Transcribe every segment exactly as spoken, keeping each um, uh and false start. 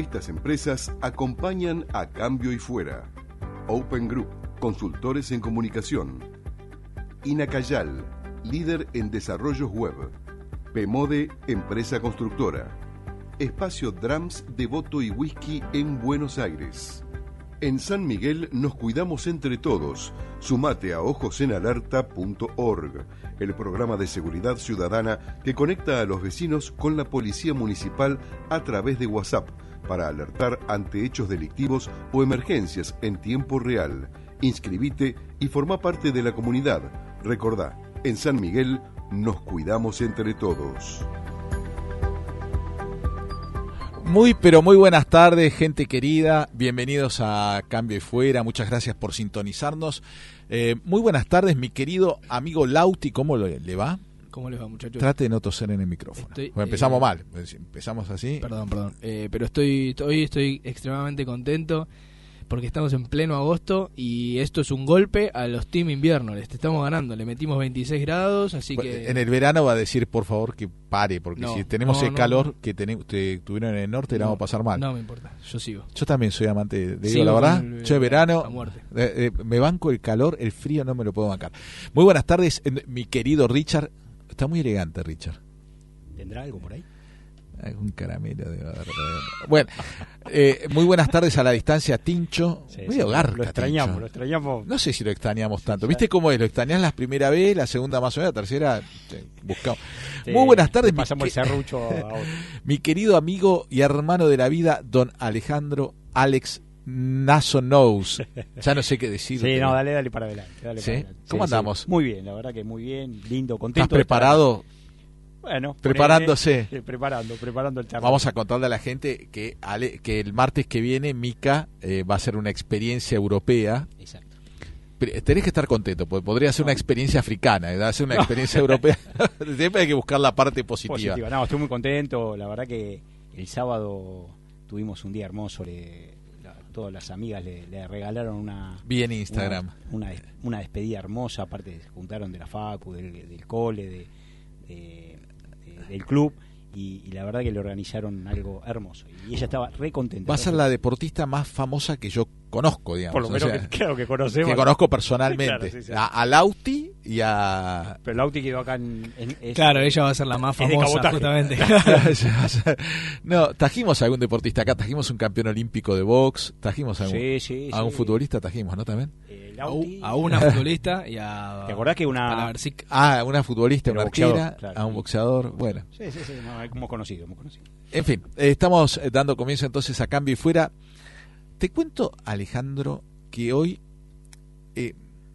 Estas empresas acompañan a Cambio y Fuera. Open Group, consultores en comunicación. Inacayal, líder en desarrollos web. Pemode, empresa constructora. Espacio Drums de Voto y Whisky en Buenos Aires. En San Miguel nos cuidamos entre todos. Sumate a ojos en alerta punto org, el programa de seguridad ciudadana que conecta a los vecinos con la policía municipal a través de WhatsApp para alertar ante hechos delictivos o emergencias en tiempo real. Inscribite y forma parte de la comunidad. Recordá, en San Miguel nos cuidamos entre todos. Muy, pero muy buenas tardes, gente querida. Bienvenidos a Cambio y Fuera. Muchas gracias por sintonizarnos. Eh, muy buenas tardes, mi querido amigo Lauti. ¿Cómo le, le va? ¿Cómo les va, muchachos? Trate de no toser en el micrófono. Estoy, bueno, empezamos eh, mal. Empezamos así. Perdón, perdón. Eh, pero estoy hoy estoy extremadamente contento porque estamos en pleno agosto y esto es un golpe a los Team Invierno. Les estamos ganando. Le metimos veintiséis grados, así que... En el verano va a decir, por favor, que pare, porque no, si tenemos no, el no, calor no. que, ten, que tuvieron en el norte, no, la vamos a pasar mal. No me importa, yo sigo. Yo también soy amante, de, digo Sigo la verdad, el, yo de verano a muerte. Eh, eh, me banco el calor, el frío no me lo puedo bancar. Muy buenas tardes, eh, mi querido Richard. Está muy elegante, Richard. ¿Tendrá algo por ahí? Algún caramelo de haber. Bueno, eh, muy buenas tardes a la distancia, Tincho. Sí, Medio sí, garca, lo extrañamos, Tincho. lo extrañamos. No sé si lo extrañamos tanto. Sí, ¿Viste ya. cómo es? Lo extrañás la primera vez, la segunda más o menos, la tercera eh, buscamos. Sí, Muy buenas tardes, mi, pasamos el que- serrucho a otro. mi querido amigo y hermano de la vida, don Alejandro Alex Naso Knows. Ya no sé qué decir. Sí, no, dale, dale para adelante. Dale ¿Sí? para adelante. ¿Cómo Sí, andamos? sí. Muy bien, la verdad que muy bien, lindo, contento. ¿Estás de estar preparado? acá. Bueno, Preparándose. ponele, eh, preparando, preparando el charla. Vamos a contarle a la gente que, Ale- que el martes que viene Mica eh, va a hacer una experiencia europea. Exacto. Pero tenés que estar contento, porque podría ser No. una experiencia africana, ¿eh? Va a ser una No. experiencia europea. Siempre hay que buscar la parte positiva. Positiva. No, estoy muy contento. La verdad que el sábado tuvimos un día hermoso. Le, la- todas las amigas le, le regalaron una... Vi en Instagram. Una, una, una despedida hermosa. Aparte se juntaron de la facu, del, del cole, de, de- de- del club. Y, y la verdad que le organizaron algo hermoso. Y ella estaba re contenta. Va a ser la deportista más famosa que yo conozco, digamos. Por lo o menos sea, que, claro, que conocemos. que conozco personalmente. Claro, sí, sí. A, a Lauti y a... Pero Lauti quedó acá en... en- es- Claro, ella va a ser la más es de famosa, cabotaje. justamente. No, trajimos a algún deportista acá, trajimos un campeón olímpico de box, trajimos a un, Sí, sí, a un sí. futbolista, trajimos, ¿no? También. Eh, A, Lauti- a una futbolista y a... ¿Te acordás que una- a la Bersic. Ah, una futbolista, Pero una arquera, boxeador, claro. a un boxeador, bueno. Sí, sí, sí, no, hemos conocido, hemos conocido. En fin, eh, estamos eh, dando comienzo entonces a Cambio y Fuera. Te cuento, Alejandro, que hoy eh,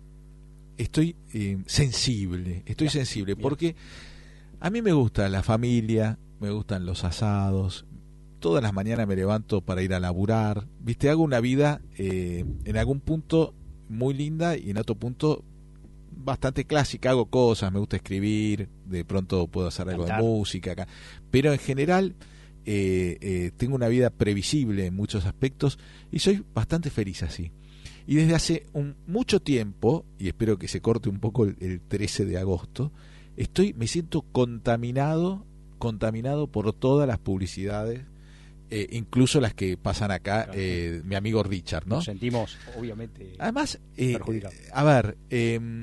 estoy eh, sensible, estoy Ya, sensible, bien. porque a mí me gusta la familia, me gustan los asados, todas las mañanas me levanto para ir a laburar, viste, hago una vida eh, en algún punto muy linda y en otro punto bastante clásica, hago cosas, me gusta escribir, de pronto puedo hacer algo Cantar. de música acá, pero en general eh, eh, tengo una vida previsible en muchos aspectos y soy bastante feliz así. Y desde hace un, mucho tiempo, y espero que se corte un poco el, el trece de agosto, estoy, me siento contaminado, contaminado por todas las publicidades, eh, incluso las que pasan acá, Claro. eh, mi amigo Richard, ¿no? Nos sentimos, obviamente, Además, eh, perjudicados. a ver, eh,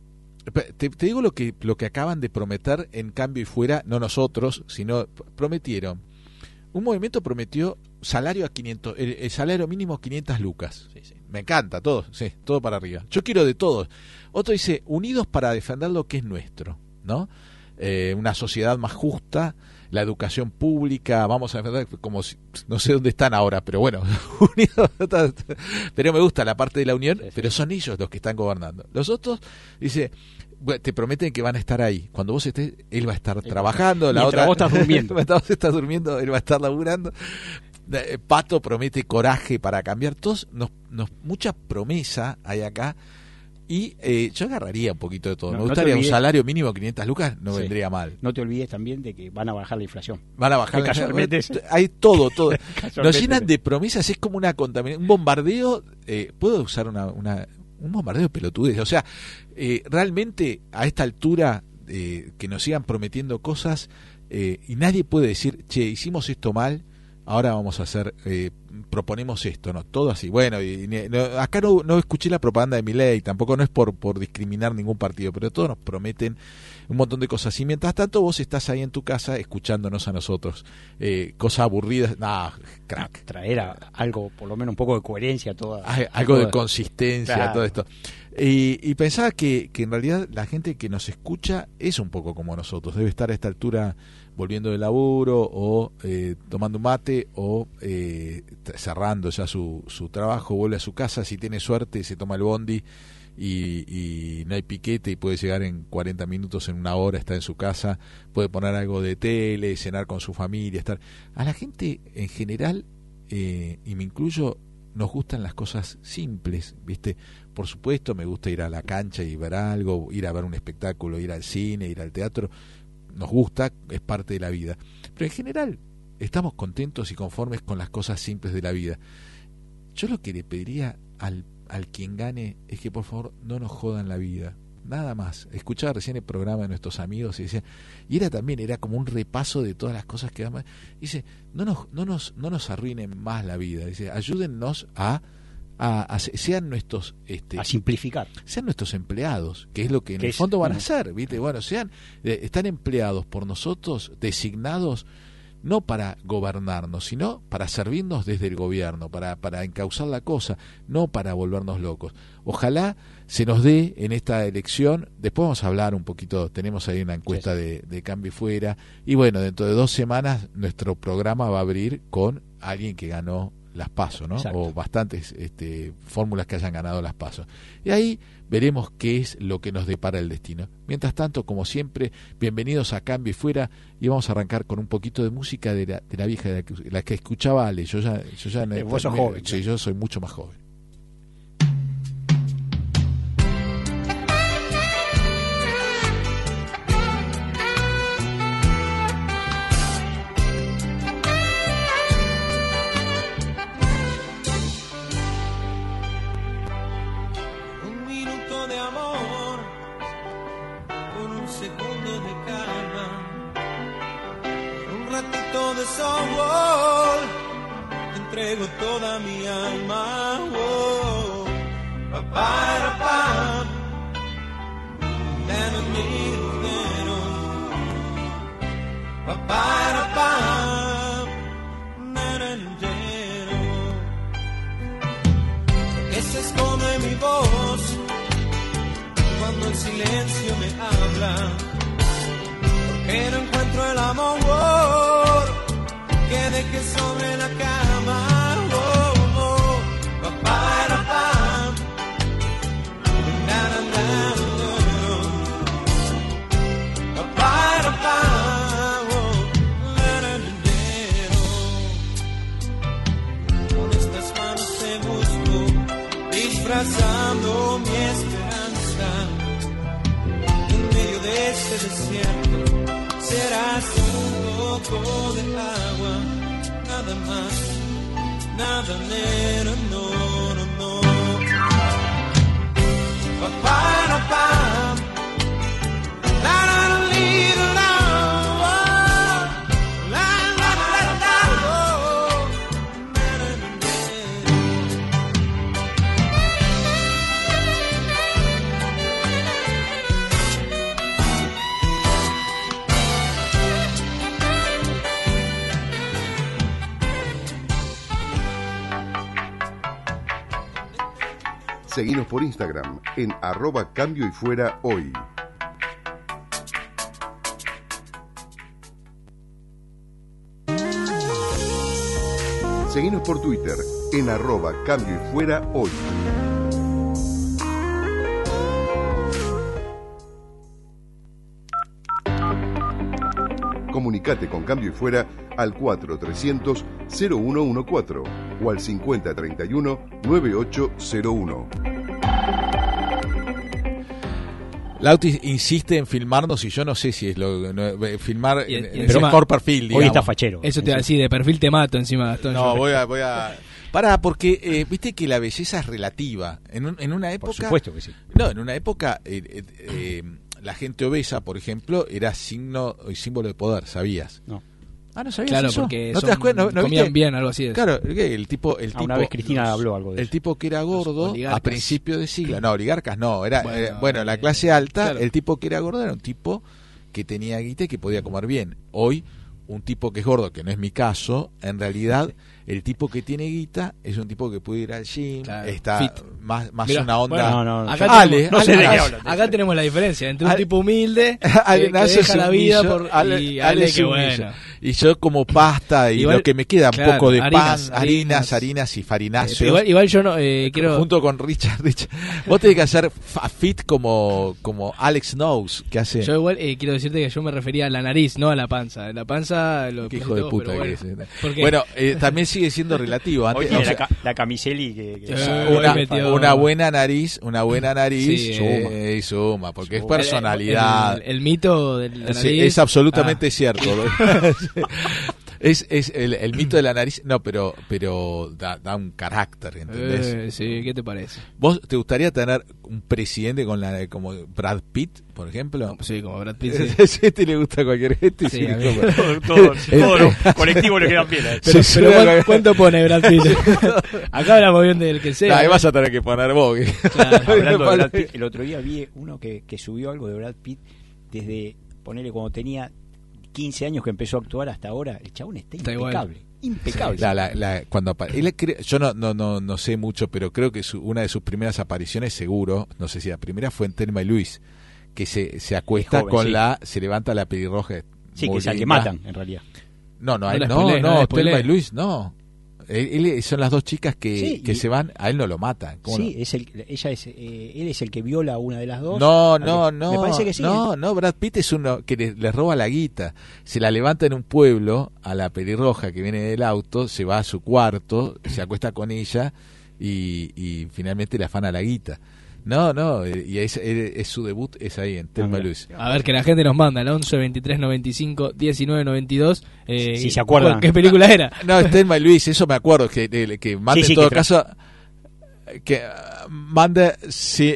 te, te digo lo que lo que acaban de prometer en Cambio y Fuera, no nosotros, sino p- prometieron. Un movimiento prometió salario a quinientos, el, el salario mínimo quinientas lucas. Sí, sí. Me encanta, todo, sí, todo para arriba. Yo quiero de todos. Otro dice, unidos para defender lo que es nuestro, ¿no? Eh, una sociedad más justa, la educación pública, vamos a defender como si, no sé dónde están ahora, pero bueno, unidos, pero me gusta la parte de la unión, Sí, sí. pero son ellos los que están gobernando. Los otros, dice, bueno, te prometen que van a estar ahí. Cuando vos estés, él va a estar Él va a trabajando, la Mientras otra vos estás durmiendo. mientras vos estás durmiendo, él va a estar laburando. Eh, Pato promete coraje para cambiar. Todos, nos, nos, mucha promesa hay acá. Y eh, yo agarraría un poquito de todo. No, Me no te gustaría un olvides- salario mínimo quinientas lucas, no Sí. vendría mal. No te olvides también de que van a bajar la inflación. Van a bajar Que la- casualmente es- hay todo, todo. Nos Casualmente. llenan de promesas, es como una contaminación, un bombardeo. Eh, ¿Puedo usar una, una un bombardeo de pelotudez? O sea, eh, realmente a esta altura eh, que nos sigan prometiendo cosas eh, y nadie puede decir, che, hicimos esto mal, ahora vamos a hacer, eh, proponemos esto, ¿no? Todo así. Bueno, y, y, no, acá no, no escuché la propaganda de Milei, tampoco no es por, por discriminar ningún partido, pero todos nos prometen un montón de cosas. Y mientras tanto vos estás ahí en tu casa escuchándonos a nosotros. Eh, cosas aburridas, nah, crack. Traer a, algo, por lo menos un poco de coherencia a toda. Ay, algo toda, de consistencia, claro. todo esto. Y, y pensaba que, que en realidad la gente que nos escucha es un poco como nosotros. Debe estar a esta altura volviendo del laburo o eh, tomando un mate o eh, cerrando ya su, su trabajo, vuelve a su casa, si tiene suerte se toma el bondi y, y no hay piquete y puede llegar en cuarenta minutos, en una hora está en su casa, puede poner algo de tele, cenar con su familia, estar. A la gente en general, eh, y me incluyo, nos gustan las cosas simples, ¿viste? Por supuesto me gusta ir a la cancha y ver algo, ir a ver un espectáculo, ir al cine, ir al teatro, nos gusta, es parte de la vida, pero en general estamos contentos y conformes con las cosas simples de la vida. Yo lo que le pediría al, al quien gane es que por favor no nos jodan la vida, nada más. Escuchaba recién el programa de nuestros amigos y decían, y era también, era como un repaso de todas las cosas que damos. Dice, no nos, no nos, no nos arruinen más la vida, dice, ayúdennos a A, a, sean nuestros este, a simplificar, sean nuestros empleados, que es lo que en el es, fondo van bueno, a hacer, ¿viste? Bueno, sean eh, están empleados por nosotros, designados no para gobernarnos, sino para servirnos desde el gobierno, para para encauzar la cosa, no para volvernos locos. Ojalá se nos dé en esta elección. Después vamos a hablar un poquito, tenemos ahí una encuesta sí, sí. De, de Cambio y Fuera, y bueno, dentro de dos semanas nuestro programa va a abrir con alguien que ganó las PASO, ¿no? Exacto. O bastantes este, fórmulas que hayan ganado las PASO. Y ahí veremos qué es lo que nos depara el destino. Mientras tanto, como siempre, bienvenidos a Cambio y Fuera, y vamos a arrancar con un poquito de música de la, de la vieja, de la, que, la que escuchaba Ale. Yo ya, yo ya eh, vos sos me, joven. Sí, yo soy mucho más joven. Entrego toda mi alma, oh, pa, pa, pa, pa, pa, pa, esa es como mi voz cuando el silencio me habla, porque no encuentro el amor que deje sobre la cama, oh, oh, pa, para, pa, na, na, na, no, pa, para, pa, oh, na, na, na, no. Con estas manos te busco, disfrazando mi esperanza, en medio de este desierto serás un poco de agua, nada más, nada menos, no, no, no. Pa, pa, pa, pa. La, la, la, li, la, la, la, la, la, la, oh. Na, na, na, na. Seguinos por Instagram en arroba Cambio y Fuera Hoy. Seguinos por Twitter en arroba Cambio y Fuera Hoy. Comunicate con Cambio y Fuera al cuatro trescientos cero uno catorce o al cincuenta treinta y uno noventa y ocho cero uno. Lauti insiste en filmarnos y yo no sé si es lo no, filmar y, y en encima, mejor perfil, digamos. Hoy está fachero. Eso te va a decir, de perfil te mato encima, Gastón. No, voy a voy a Pará, porque eh, viste que la belleza es relativa. En, un, en una época... Por supuesto que sí. No, en una época eh, eh, eh, la gente obesa, por ejemplo, era signo y símbolo de poder, ¿sabías? No. Ah, no sabías Claro, eso. porque ¿No son- te das cuenta? ¿No, no comían viste? bien, algo así. Es. Claro, el tipo, el Ah, tipo, una vez Cristina los- habló algo de el eso. tipo que era gordo oligarcas. a principio de siglo, no, oligarcas no, era Bueno, eh, bueno, la eh, clase alta, claro. el tipo que era gordo era un tipo que tenía guita y que podía comer bien. Hoy un tipo que es gordo, que no es mi caso, en realidad el tipo que tiene guita es un tipo que puede ir al gym, Claro, está fit. más más Mirá, una onda. No, no, no. Acá Ale, tenemos, no sé de qué acá- hablan. acá tenemos la diferencia entre un Ale- tipo humilde Ale que, que nace deja la vida sumillo, por Ale- y Ale Ale, que sumillo. bueno. Y yo como pasta y Igual, lo que me queda un claro, poco de harinas, pan, harinas, harinas. harinas y Eh, farináceos. pero igual, igual yo no eh, quiero Junto con Richard, Richard. Vos tenés que hacer fa- fit como, como Alex Knows, que hace. yo igual eh, quiero decirte que yo me refería a la nariz, no a la panza. La panza lo Qué pusiste hijo de vos, puta pero que bueno. es. Porque- Bueno, eh, también sigue siendo relativo. Hoy Antes, tiene o sea, la, ca- la camiseli que, que- Eh, una, hoy metió- una buena nariz, una buena nariz Sí, eh, y suma, porque Suma. es personalidad. El, el- el mito de la Sí, nariz. es absolutamente Ah, cierto. es es el, el mito de la nariz, no, pero pero da, da un carácter, ¿entendés? eh, sí, ¿qué te parece? ¿Vos te gustaría tener un presidente con la como Brad Pitt, por ejemplo? Sí, como Brad Pitt. Sí. A este le gusta cualquier gente. Sí, sí, a mí. como- Todos, todos, todos los colectivos le quedan bien. ¿eh? Pero, Sí, pero sí, ¿cuán- acá- ¿cuánto pone Brad Pitt? Acá hablamos bien del que sea. Nah, ahí ¿eh? vas a tener que poner vos. que- Claro. Hablando de Brad Pitt, el otro día vi uno que, que subió algo de Brad Pitt desde, ponele cuando tenía quince años que empezó a actuar hasta ahora. El chabón está, Está igual. impecable. Impecable. La- la- la- cuando apa- él cre- yo no, no, no, no sé mucho, pero creo que su- una de sus primeras apariciones, seguro, no sé si la primera fue en Thelma y Luis, que se, se acuesta Es joven, con sí. la, se levanta la pelirroja. Sí, muy que es al que linda. matan, en realidad. No, no, No a él- la no, spoilees, no no, la spoilees. Thelma y Luis, no. Él, él- son las dos chicas que, Sí, que y- se van, a él no lo matan. ¿Cómo Sí, no? es el, ella es, eh, él es el que viola a una de las dos. No, Al no, que- no. Me parece que sí. No, ¿eh? no, Brad Pitt es uno que le, le roba la guita. Se la levanta en un pueblo a la pelirroja que viene del auto, se va a su cuarto, se acuesta con ella y, y finalmente le afana la guita. No, no, eh, y es, es- es su debut, es ahí en Thelma y mira. Luis. A ver, que la gente nos manda al once, veintitrés, noventa y cinco, diecinueve, noventa y dos. Eh, Si se acuerdan. ¿Qué película era? No, es Thelma y Luis, eso me acuerdo, que, que, que mande Sí, sí, en todo que tra- caso, que ah, mande, si,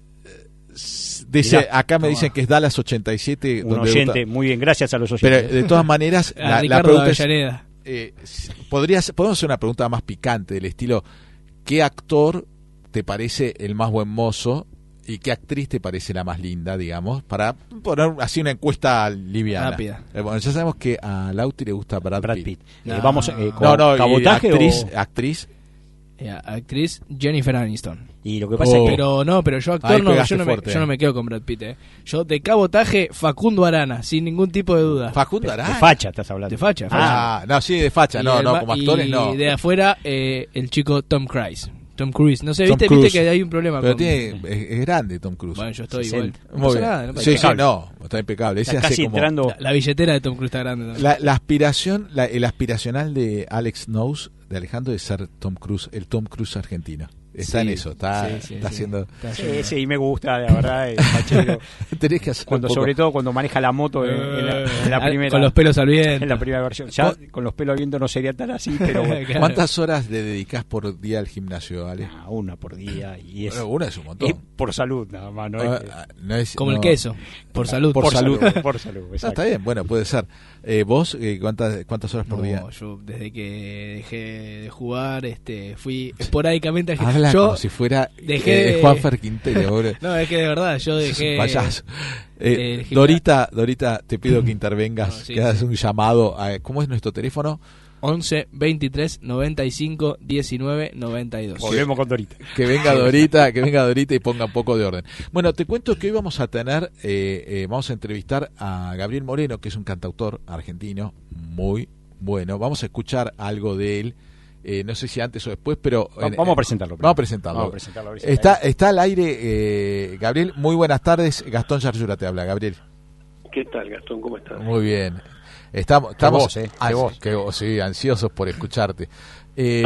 s- dice, Mirá, acá me toma. dicen que es Dallas ochenta y siete, Un donde oyente, gusta- muy bien, gracias a los pero oyentes. de todas maneras, A la, la Ricardo pregunta es, Avellaneda. eh, si- podrías, podemos hacer una pregunta más picante del estilo, ¿qué actor te parece el más buen mozo y qué actriz te parece la más linda, digamos, para poner así una encuesta liviana? Rápida. Eh, bueno, ya sabemos que a Lauti le gusta Brad, Brad Pitt. Pitt. Eh, No. vamos eh, con No, no, y cabotaje actriz, o- actriz. Eh, actriz Jennifer Aniston. Y lo que pasa Oh. es que Pero no, pero yo Ahí actor no, pegaste yo no, me, fuerte, yo eh. no me quedo con Brad Pitt. Eh. Yo de cabotaje Facundo Arana, sin ningún tipo de duda. Facundo de Arana. facha estás hablando. De facha, facha. Ah, no, sí, de facha, Y no, el no, ma- como actores y no. de afuera, eh, el chico Tom Cruise. Tom Cruise. No sé, Tom ¿viste, Cruise. viste que hay un problema Pero con... tiene, es, es grande Tom Cruise. Bueno, yo estoy sesenta. igual. No Muy pasa bien. nada, no pasa sí, sí, nada. no, está impecable. Ese Estás hace casi como- entrando. La, la billetera de Tom Cruise está grande. ¿no? La, la aspiración, la- el aspiracional de Alex Knows, de Alejandro, es ser Tom Cruise, el Tom Cruise argentino. Está Sí, en eso, está, sí, sí, está sí. haciendo... Está Sí, haciendo- sí, me gusta, la verdad, el fachero. Tenés que hacer Cuando, un poco- sobre todo cuando maneja la moto en, en la, en la Ah, primera. Con los pelos al viento. en la primera versión. Ya con los pelos al viento no sería tan así, pero bueno, Claro. ¿Cuántas horas le dedicás por día al gimnasio, Ale? ah, una por día. Y es, Bueno, una es un montón. es por salud, nada más. No es que- Ah, no es- Como no- el queso. Por salud. por salud. Por salud, Ah, exacto. está bien, bueno, puede ser. Eh, ¿Vos eh, cuántas, cuántas horas por No, día? yo desde que dejé de jugar, este, fui esporádicamente al Habla yo como si fuera dejé eh, de- Juanfer Quintero. boludo. No, es que de verdad, yo Es un dejé payaso. Eh, el gimna- Dorita, Dorita, te pido que intervengas, No, sí, que hagas sí. un llamado. A, ¿Cómo es nuestro teléfono? once, veintitrés, noventa y cinco, diecinueve, noventa y dos. Volvemos con Dorita. Que venga Dorita, que venga Dorita y ponga un poco de orden. Bueno, te cuento que hoy vamos a tener, eh, eh, vamos a entrevistar a Gabriel Moreno, que es un cantautor argentino muy bueno. Vamos a escuchar algo de él. Eh, no sé si antes o después, pero... Va- en- vamos a presentarlo primero. Vamos a presentarlo. Vamos a presentarlo, a ver si Está, está está al aire, eh, Gabriel. Muy buenas tardes. Gastón Yarzura te habla, Gabriel. ¿Qué tal, Gastón? ¿Cómo estás? Muy bien. Estamos, estamos voz, eh, qué ans- voz. qué voz, sí, ansiosos por escucharte. Eh,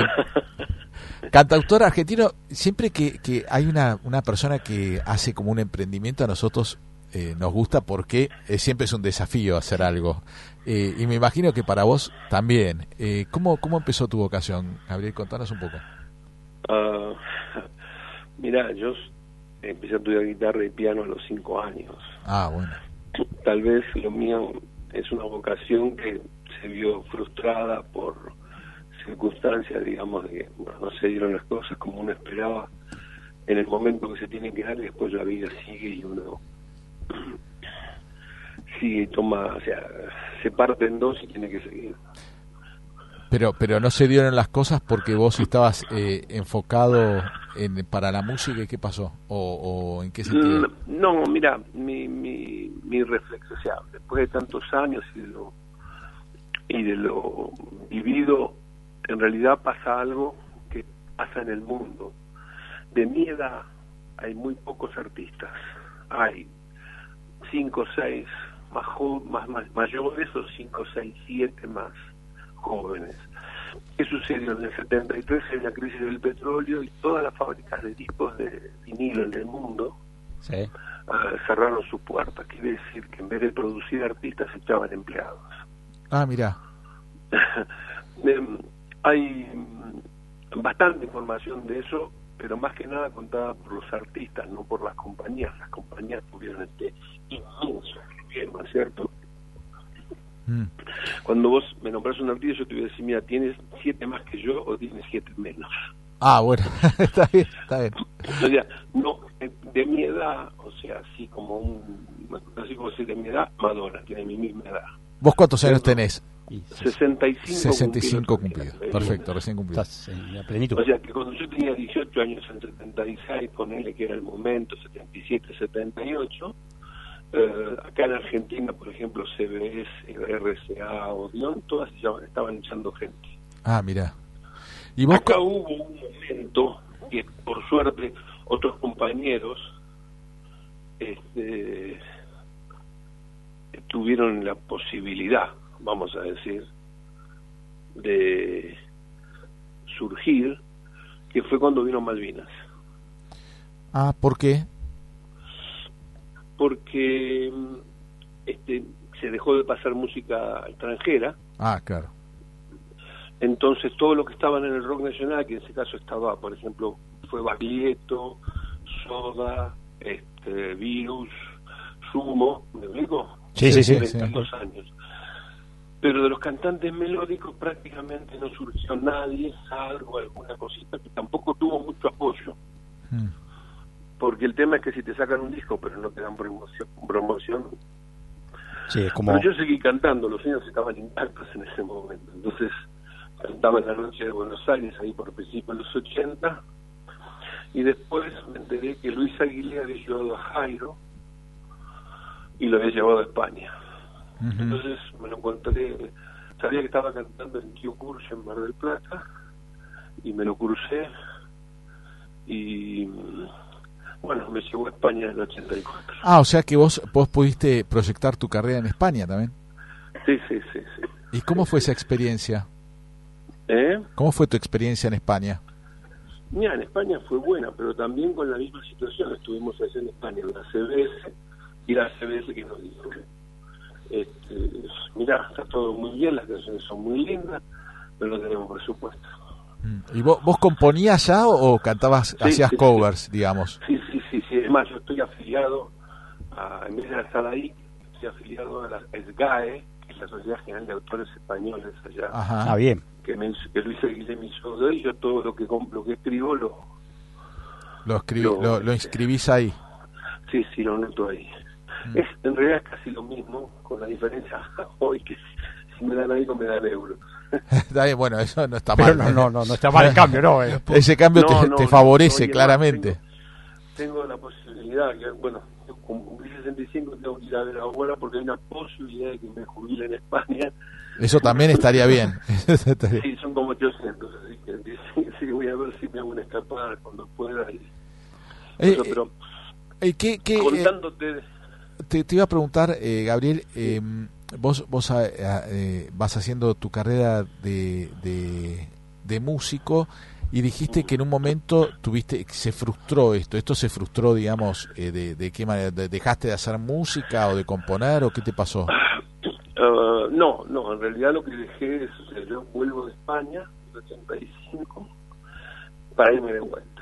cantautor argentino, siempre que, que hay una, una persona que hace como un emprendimiento, a nosotros eh, nos gusta porque eh, siempre es un desafío hacer algo. Eh, y me imagino que para vos también. Eh, ¿cómo, ¿Cómo empezó tu vocación, Gabriel? Contanos un poco. Ah, mirá, yo s- empecé a estudiar guitarra y piano a los cinco años. Ah, bueno. Tal vez lo mío es una vocación que se vio frustrada por circunstancias, digamos, de que bueno, no se dieron las cosas como uno esperaba en el momento que se tienen que dar, y después la vida sigue y uno sigue y toma, o sea, se parte en dos y tiene que seguir. Pero pero no se dieron las cosas porque vos estabas eh, enfocado en para la música, ¿y qué pasó? ¿O, o en qué sentido? No, mira, mi, mi, mi reflexión, o sea, después de tantos años y de lo, y de lo vivido, en realidad pasa algo que pasa en el mundo. De mi edad hay muy pocos artistas, hay cinco o seis más, jo- más, más mayores o cinco, seis, siete más jóvenes. ¿Qué sucedió? En el setenta y tres hay la crisis del petróleo y todas las fábricas de discos de vinilo en el mundo Sí. uh, cerraron sus puertas. Quiere decir que en vez de producir artistas se echaban empleados. Ah, mirá. eh, hay mm, bastante información de eso, pero más que nada contada por los artistas, no por las compañías. Las compañías tuvieron este inmenso problema, ¿cierto? Mm. Cuando vos me nombras un artista, yo te voy a decir, mira, ¿tienes siete más que yo o tienes siete menos? Ah, bueno, está bien, está bien. O sea, no, de, de mi edad, o sea, así como un, así como si de mi edad, Madonna tiene mi misma edad. ¿Vos cuántos años tenés? Y sesenta y cinco sesenta y cinco cumplidos. cumplidos. Perfecto, recién cumplidos. estás en la plenitud. O sea, que cuando yo tenía dieciocho años en setenta y seis, ponele que era el momento, setenta y siete, setenta y ocho, eh, acá en Argentina, por ejemplo, C B S, R C A, Odeón, todas ya estaban echando gente. Ah, mirá. ¿Y vos Acá co- hubo un momento que, por suerte, otros compañeros este, tuvieron la posibilidad, vamos a decir, de surgir, que fue cuando vino Malvinas. Ah, ¿por qué? Porque este, se dejó de pasar música extranjera, Ah, claro. entonces todo lo que estaban en el rock nacional, que en ese caso estaba, por ejemplo, fue Baglietto, Soda, este, Virus, Sumo, ¿me explico? Sí, sí, sí. Hace sí. tantos años. Pero de los cantantes melódicos prácticamente no surgió nadie, salvo alguna cosita que tampoco tuvo mucho apoyo. Mm. Porque el tema es que si te sacan un disco pero no te dan promoción, promoción Sí, es como... pero yo seguí cantando, los sueños estaban intactos en ese momento. Entonces cantaba en la noche de Buenos Aires, ahí por principios de los ochenta, y después me enteré que Luis Aguilera había llevado a Jairo y lo había llevado a España. Ujú. Entonces me lo encontré, sabía que estaba cantando en Tío Curcio en Mar del Plata, y me lo crucé, y bueno, me llevó a España en el ochenta y cuatro. Ah, o sea que vos vos pudiste proyectar tu carrera en España también. Sí, sí, sí, sí. ¿Y cómo fue esa experiencia? ¿Eh? ¿Cómo fue tu experiencia en España? Mira, en España fue buena, pero también con la misma situación. Estuvimos allá en España, en la C B S, y la C B S que nos dijo, este, mira, está todo muy bien, las canciones son muy lindas, pero no tenemos presupuesto. Mm. ¿Y vos, vos componías ya o, o cantabas, Sí, hacías sí, covers, sí. digamos? Sí, sí, sí, sí. Es más, yo estoy afiliado, a, en vez de estar ahí, estoy afiliado a la S G A E, que es la Sociedad General de Autores Españoles allá, Ajá. Ah, bien. que, me, que Luis Aguilera me hizo de él. Yo todo lo que, comp- lo que escribo lo... Lo, escribí, Lo- lo, lo inscribís ahí. Sí, sí, lo noto ahí. Mm. Es, en realidad es casi lo mismo, con la diferencia hoy que si, si me dan algo me dan euros. Está bien, bueno, eso no está Pero mal. no, no, no, no está mal el cambio, ¿no? Eh. Ese cambio No, te, no, te no, favorece, no, y además claramente. Tengo, tengo la posibilidad, que, bueno, como cumplí sesenta y cinco tengo que ir a ver a la abuela porque hay una posibilidad de que me jubile en España. Eso también estaría bien. Eso estaría- Sí, son como ochocientos, así que sí, sí, voy a ver si me hago una escapada cuando pueda. Y, Eh, eso, pero eh, ¿qué, qué, eh, contándote... te, te iba a preguntar, eh, Gabriel, eh, vos, vos ah, ah, eh, vas haciendo tu carrera de, de, de músico y dijiste que en un momento tuviste, se frustró esto, esto se frustró, digamos, eh, de, de qué manera, ¿De- ¿dejaste de hacer música o de componer o qué te pasó? Uh, no, no, en realidad lo que dejé es, o sea, yo vuelvo de España en el ochenta y cinco para irme de vuelta.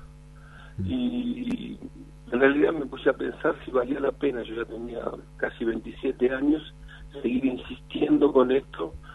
Y en realidad me puse a pensar si valía la pena, yo ya tenía casi veintisiete años, seguir insistiendo con esto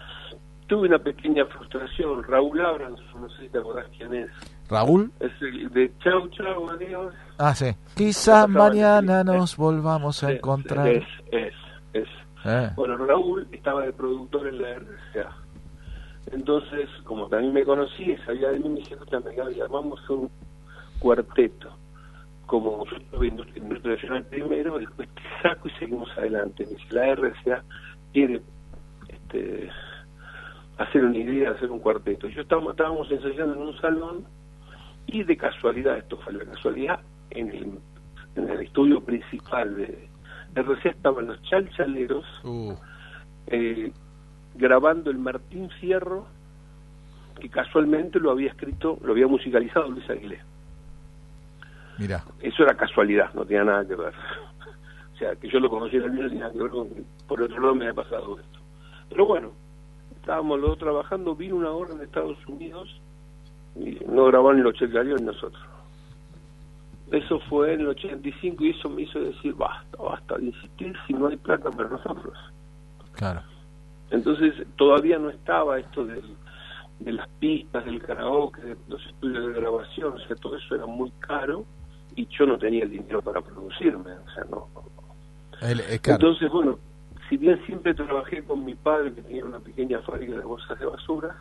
tuve una pequeña frustración. Raúl Abrams, no sé si te acordás quién es. ¿Raúl? Es el de Chau, Chau, adiós. Ah, sí. Quizá mañana sí, nos es, volvamos a es, encontrar. Es, es, es. Eh. Bueno, Raúl estaba de productor en la R C A. Entonces, como también me conocí, sabía de mí, me dice, escúchame, Gaby, armamos un cuarteto. Como yo estuve en Industria Nacional primero, después te saco y seguimos adelante. Me dice, la R C A quiere este, hacer una idea, hacer un cuarteto. Yo estábamos, estábamos ensayando en un salón y de casualidad, esto fue la casualidad, en el, en el estudio principal de R C A estaban los Chalchaleros Uh. eh, grabando el Martín Fierro, que casualmente lo había escrito, lo había musicalizado Luis Aguilé. Mira. Eso era casualidad, no tenía nada que ver. O sea, que yo lo conociera el mío no tenía nada que ver con que por otro lado me había pasado esto. Pero bueno, estábamos los dos trabajando, vino una hora en Estados Unidos y no grabaron ni los Chalchaleros ni nosotros. Eso fue en el ochenta y cinco y eso me hizo decir, basta, basta de insistir si no hay plata para nosotros. Claro. Entonces todavía no estaba esto del, de las pistas, del karaoke, de los estudios de grabación, o sea, todo eso era muy caro y yo no tenía el dinero para producirme, o sea, no. El, eh, claro. Entonces, bueno, si bien siempre trabajé con mi padre, que tenía una pequeña fábrica de bolsas de basura,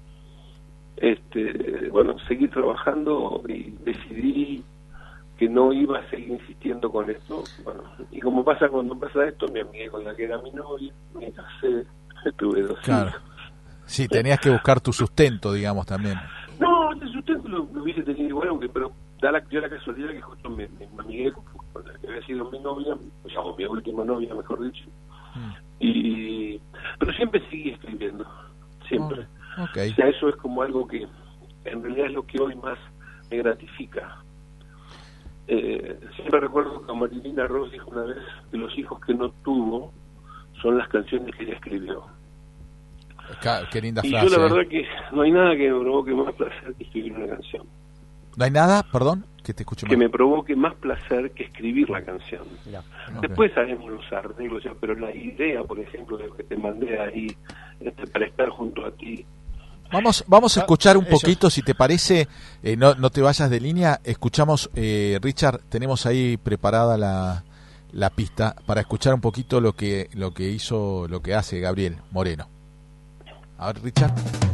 este, bueno, seguí trabajando y decidí que no iba a seguir insistiendo con esto. Bueno, y como pasa cuando pasa esto, me amigué con la que era mi novia, me casé, tuve dos Claro. hijos. Sí, tenías que buscar tu sustento, digamos, también. No, ese sustento lo, lo hubiese tenido igual, aunque, pero da la, dio la casualidad que justo me, me, me amigué con, con la que había sido mi novia, o sea, mi última novia, mejor dicho. Mm. Y pero siempre seguí escribiendo, siempre. Oh, okay. O sea, eso es como algo que en realidad es lo que hoy más me gratifica. Eh, siempre recuerdo que Marilina Ross dijo una vez que los hijos que no tuvo son las canciones que ella escribió. Qué linda Y frase. yo la verdad que no hay nada que me provoque más placer que escribir una canción. ¿No hay nada, perdón, que te escuche Que mal? me provoque más placer que escribir la canción. Mirá. Ok. Después haremos los arreglos, ya, pero la idea, por ejemplo, de lo que te mandé ahí, este, para estar junto a ti. Vamos, vamos a escuchar un Eso. poquito, si te parece, eh, no, no te vayas de línea. Escuchamos, eh, Richard, tenemos ahí preparada la, la pista para escuchar un poquito lo que lo que hizo, lo que hace Gabriel Moreno. A ver, Richard.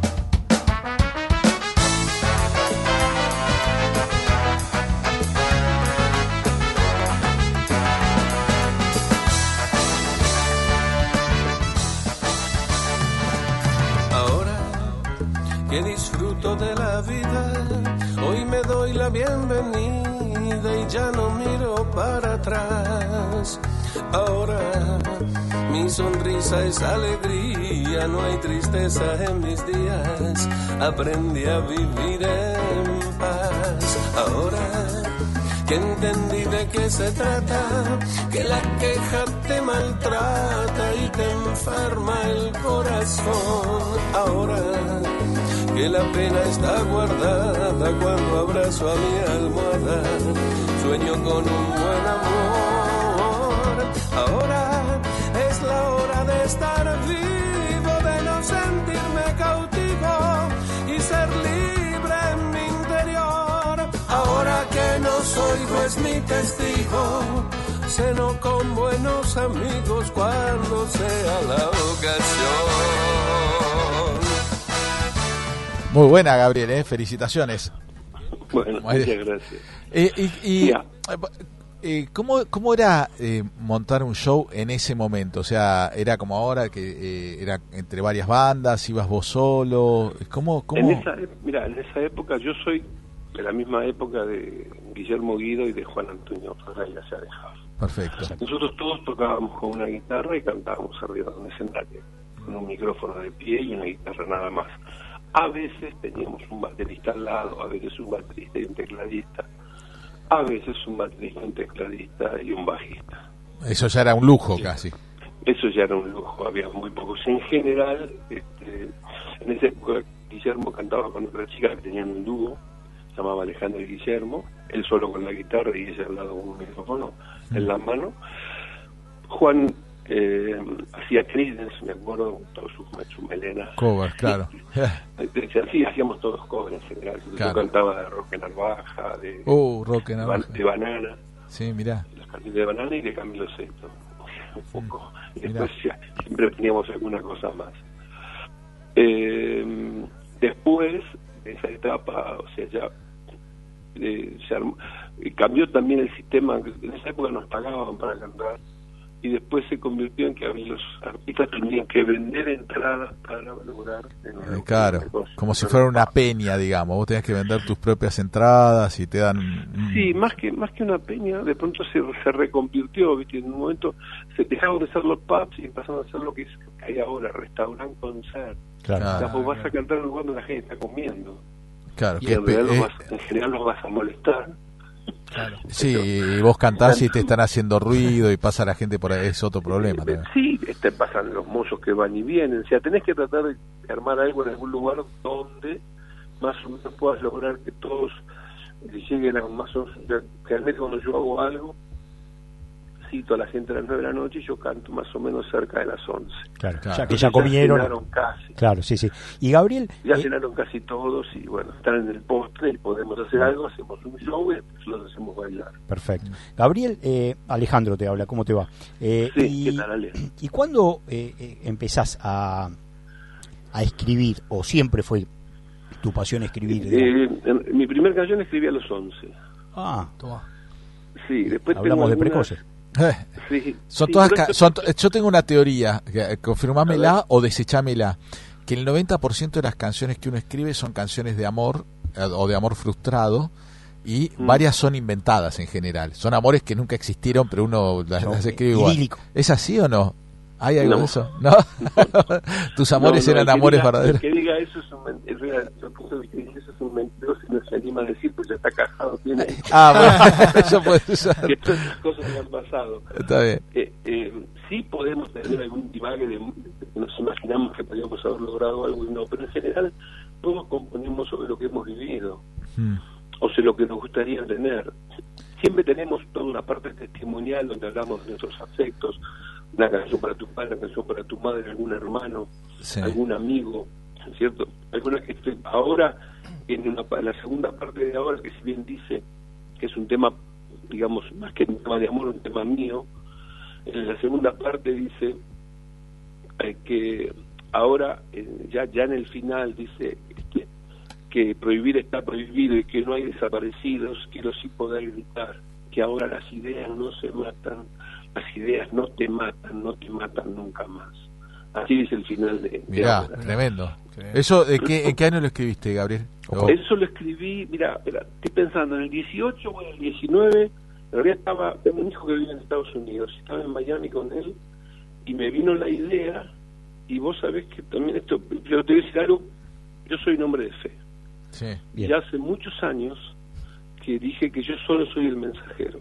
Que disfruto de la vida, hoy me doy la bienvenida y ya no miro para atrás. Ahora mi sonrisa es alegría, no hay tristeza en mis días, aprendí a vivir en paz. Ahora que entendí de qué se trata, que la queja te maltrata y te enferma el corazón. Ahora que la pena está guardada cuando abrazo a mi almohada, sueño con un buen amor. Ahora es la hora de estar vivo, de no sentirme cautivo y ser libre en mi interior. Ahora que no soy juez ni testigo, ceno con buenos amigos cuando sea la ocasión. Muy buena, Gabriel, ¿eh? Felicitaciones. Bueno, Muy muchas bien. gracias. Eh, y y Ya. eh, ¿cómo, ¿Cómo era eh, montar un show en ese momento? O sea, ¿era como ahora que eh, era entre varias bandas, ibas vos solo? ¿Cómo? cómo? En esa, mira, en esa época yo soy de la misma época de Guillermo Guido y de Juan Antonio Ferreira se ha dejado. Perfecto. Nosotros todos tocábamos con una guitarra y cantábamos arriba de un escenario, con un micrófono de pie y una guitarra nada más. A veces teníamos un baterista al lado, a veces un baterista y un tecladista, a veces un baterista, un tecladista y un bajista. Eso ya era un lujo casi. Eso ya era un lujo, había muy pocos. En general, este, en esa época Guillermo cantaba con otra chica que tenían un dúo, se llamaba Alejandro y Guillermo, él solo con la guitarra y ella al lado con un micrófono en la mano. Juan eh, hacía Creedence, me acuerdo, con todos sus, sus melenas. Covers, claro. Sí, hacíamos todos covers en general. Claro. Yo cantaba de Roque Narvaja, de, Uh, Roque de, Narvaja. de Banana, Sí, mirá. las canciones de Banana y de Camilo Sesto. Un poco. Y después Mirá. ya, siempre teníamos alguna cosa más. Eh, después de esa etapa, o sea, ya eh, se armó, y cambió también el sistema. En esa época nos pagaban para cantar y después se convirtió en que los artistas tenían que vender entradas para lograr Eh, claro, como si fuera una peña, digamos. Vos tenías que vender tus propias entradas y te dan un- Sí, más que más que una peña, de pronto se, se reconvirtió, ¿viste? En un momento se dejaron de ser los pubs y empezaron a hacer lo que, es, que hay ahora, restaurant concert. Claro. Ah, O sea, vos vas a cantar en un lugar donde la gente está comiendo. Claro, Y que en, realidad eh, los vas- en general los vas a molestar. Claro. sí, y vos cantás y te están haciendo ruido y pasa la gente por ahí, es otro problema. Eh, también. Sí, te pasan los mozos que van y vienen. O sea, tenés que tratar de armar algo en algún lugar donde más o menos puedas lograr que todos eh, lleguen a más o menos. Realmente cuando yo hago algo, cito a la gente a las nueve de la noche y yo canto más o menos cerca de las once. Claro, Claro. ya que ya comieron. cenaron casi. Claro, sí, sí. Y Gabriel, Ya eh, cenaron casi todos y bueno, están en el postre y podemos hacer algo, hacemos un show y después los hacemos bailar. perfecto. Gabriel, eh, Alejandro te habla, ¿cómo te va? Eh, Sí, y, ¿qué tal, Ale? ¿Y cuándo eh, eh, empezás a, a escribir, o siempre fue tu pasión escribir? digamos? Eh, en- mi primer canción escribí a los once. Ah, Toma. Sí, después hablamos de tengo algunas- precoces. Sí, Son sí, todas pero ca- esto- son to- yo tengo una teoría, que, eh, A confirmámela ver. o desechámela, que el noventa por ciento de las canciones que uno escribe son canciones de amor eh, o de amor frustrado y Mm. varias son inventadas en general. Son amores que nunca existieron, pero uno las, Son, las eh, escribe igual. idílico. ¿Es así o no? ¿Hay algo No. de eso? ¿No? ¿Tus amores No, no, eran el que amores diga- verdaderos? El que diga eso es un men- en realidad, yo pienso que eso es un mentiroso y no se anima a decir, pues ya está casado, tiene Ah, bueno, eso puede ser. que todas esas cosas me han pasado. Está bien. Eh, eh, sí podemos tener algún divague de, de que nos imaginamos que podríamos haber logrado algo y no, pero en general todos componemos sobre lo que hemos vivido Mm. o sobre lo que nos gustaría tener. Siempre tenemos toda una parte testimonial donde hablamos de nuestros afectos, una canción para tu padre, una canción para tu madre, algún hermano, Sí. algún amigo, ¿cierto? Alguna que estoy ahora, en una, pa- la segunda parte de ahora, que si bien dice que es un tema, digamos, más que un tema de amor, un tema mío, en la segunda parte dice eh, que ahora, eh, ya, ya en el final, dice este, que prohibir está prohibido y que no hay desaparecidos, quiero sí poder gritar, que ahora las ideas no se matan, las ideas no te matan, no te matan nunca más. Así dice el final de... de Mirá, ahora. tremendo. Sí. ¿Eso de qué, en qué año lo escribiste, Gabriel? O- Eso lo escribí, mira, espera, estoy pensando en el dieciocho o en el diecinueve, en realidad estaba, tengo un hijo que vive en Estados Unidos, estaba en Miami con él y me vino la idea, y vos sabés que también esto, yo te voy a decir algo, yo soy un hombre de fe, Sí. Bien. ya hace muchos años que dije que yo solo soy el mensajero.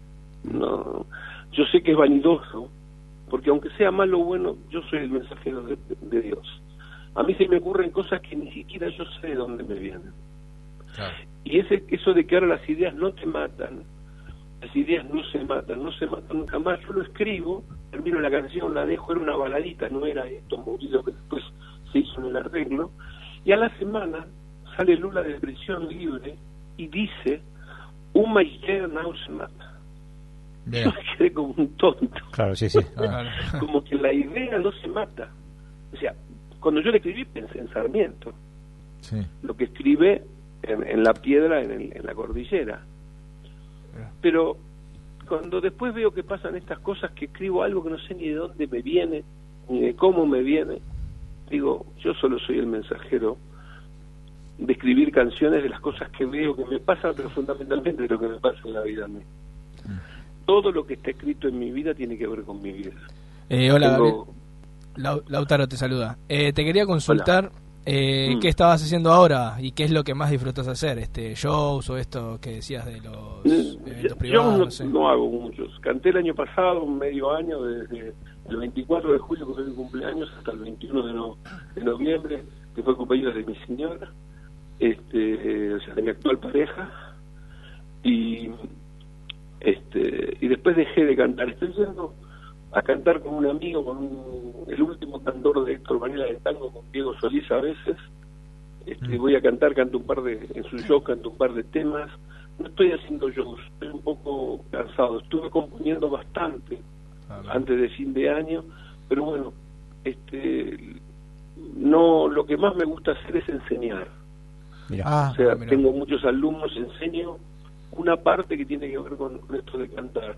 No, yo sé que es vanidoso, porque aunque sea malo o bueno, yo soy el mensajero de, de Dios. A mí se me ocurren cosas que ni siquiera yo sé de dónde me vienen. Claro. Y ese eso de que ahora las ideas no te matan, las ideas no se matan, no se matan nunca más. Yo lo escribo, termino la canción, la dejo, era una baladita, no era esto movido que después se hizo en el arreglo. Y a la semana sale Lula de prisión libre y dice, una idea no se mata. Bien. Yo me quedé como un tonto, Claro, sí, sí. Claro. como que la idea no se mata. O sea, cuando yo la escribí pensé en Sarmiento, Sí. lo que escribe en, en la piedra, en, el- en la cordillera. Pero cuando después veo que pasan estas cosas, que escribo algo que no sé ni de dónde me viene, ni de cómo me viene, digo, yo solo soy el mensajero de escribir canciones de las cosas que veo que me pasan, pero fundamentalmente de lo que me pasa en la vida a mí. Todo lo que está escrito en mi vida tiene que ver con mi vida. Eh, hola, Gabriel. Tengo- Lau- Lautaro te saluda. Eh, te quería consultar eh, Mm. qué estabas haciendo ahora y qué es lo que más disfrutas hacer, este shows o esto que decías de los eventos Yo privados. no, no sé. no hago muchos. Canté el año pasado, un medio año, desde el veinticuatro de julio, que fue mi cumpleaños, hasta el veintiuno de, no- de noviembre, que fue cumpleaños de mi señora, este, eh, o sea, de mi actual pareja, y este y después dejé de cantar. Estoy yendo a cantar con un amigo, con un, el último cantor de Héctor Varela de tango, con Diego Solís a veces. Este, voy a cantar, canto un par de, en su show canto un par de temas. No estoy haciendo shows, estoy un poco cansado. Estuve componiendo bastante ah, antes de fin de año, pero bueno, este, no, lo que más me gusta hacer es enseñar. Mirá. Ah, o sea, ah, mirá. tengo muchos alumnos, enseño una parte que tiene que ver con, con esto de cantar.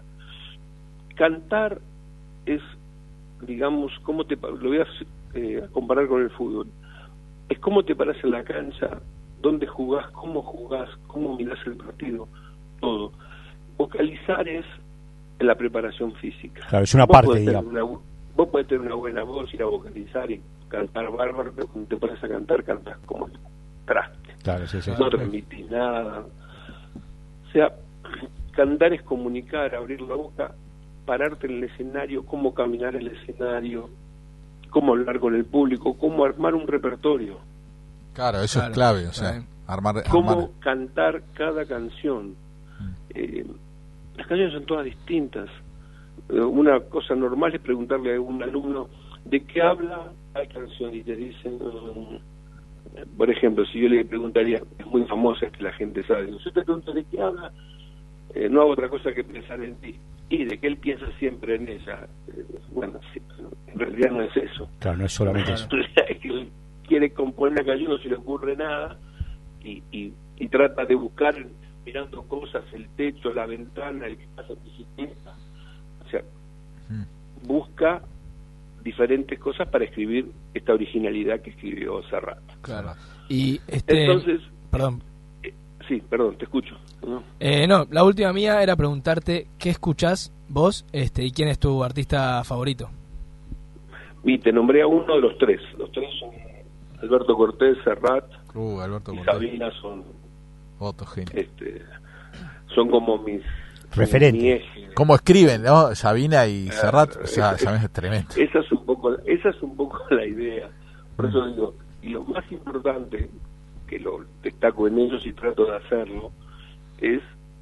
Cantar es, digamos, cómo te, lo voy a eh, comparar con el fútbol. Es cómo te paras en la cancha, dónde jugás, cómo jugás, cómo mirás el partido, todo. Vocalizar es la preparación física. Claro, es una Vos parte, podés tener digamos. una- vos podés tener una buena voz, ir a vocalizar y cantar bárbaro, pero cuando te pones a cantar, cantas como traste. Claro, sí, sí. No transmitís nada. O sea, cantar es comunicar, abrir la boca, pararte en el escenario, cómo caminar el escenario, cómo hablar con el público, cómo armar un repertorio, Claro, eso Claro, es clave, o está sea, bien. armar, cómo armar. cantar cada canción. Eh, las canciones son todas distintas. Eh, una cosa normal es preguntarle a un alumno de qué habla la canción y te dicen, mm, por ejemplo, si yo le preguntaría, es muy famosa, es que la gente sabe, si yo te pregunto de qué habla, eh, no hago otra cosa que pensar en ti, y de que él piensa siempre en ella. Eh, bueno, sí, en realidad no es eso. Claro, no es solamente eso. Es que él quiere componer una canción, no se le ocurre nada, y, y, y trata de buscar mirando cosas, el techo, la ventana, el que pasa en bicicleta. O sea, Mm. busca diferentes cosas para escribir esta originalidad que escribió Serrat. Claro. Y este, Entonces, perdón. eh, sí, perdón, te escucho, ¿no? Eh, no, la última mía era preguntarte qué escuchás vos, este, y quién es tu artista favorito. Y te nombré a uno de los tres. Los tres son Alberto Cortés, Serrat Uh, Alberto y Cortés. Sabina, son Otro genio. este son como mis Referentes. mi eje. ¿Cómo escriben, no? Sabina y Ah, Serrat, o sea, eh, Sabina es tremendo. Esa es un poco esa es un poco la idea. Por eso digo, y lo más importante que lo destaco en ellos y trato de hacerlo es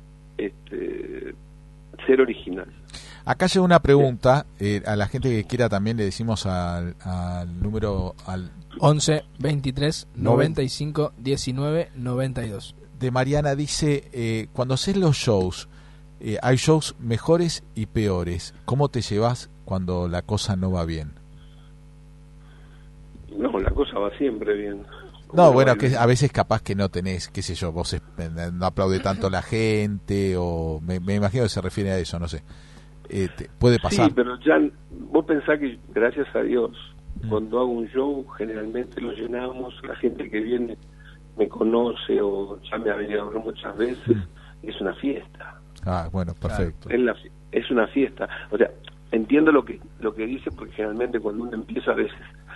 este ser original. Acá llega una pregunta, eh, a la gente que quiera también le decimos al, al número al once, veintitrés, noventa y cinco, diecinueve, noventa y dos. de Mariana, dice, eh, cuando haces los shows, eh, hay shows mejores y peores. ¿Cómo te llevas cuando la cosa no va bien? No, la cosa va siempre bien. No, Como bueno, va que bien. a veces capaz que no tenés, qué sé yo, vos es- no aplaude tanto la gente, o me, me imagino que se refiere a eso, no sé. Eh, te- puede pasar. Sí, pero ya vos pensás que gracias a Dios, Mm. cuando hago un show, generalmente lo llenamos, la gente que viene me conoce o ya me ha venido a ver muchas veces, Mm. es una fiesta. Ah, bueno, perfecto. Es, la, es una fiesta. O sea, entiendo lo que lo que dice, porque generalmente cuando uno empieza a veces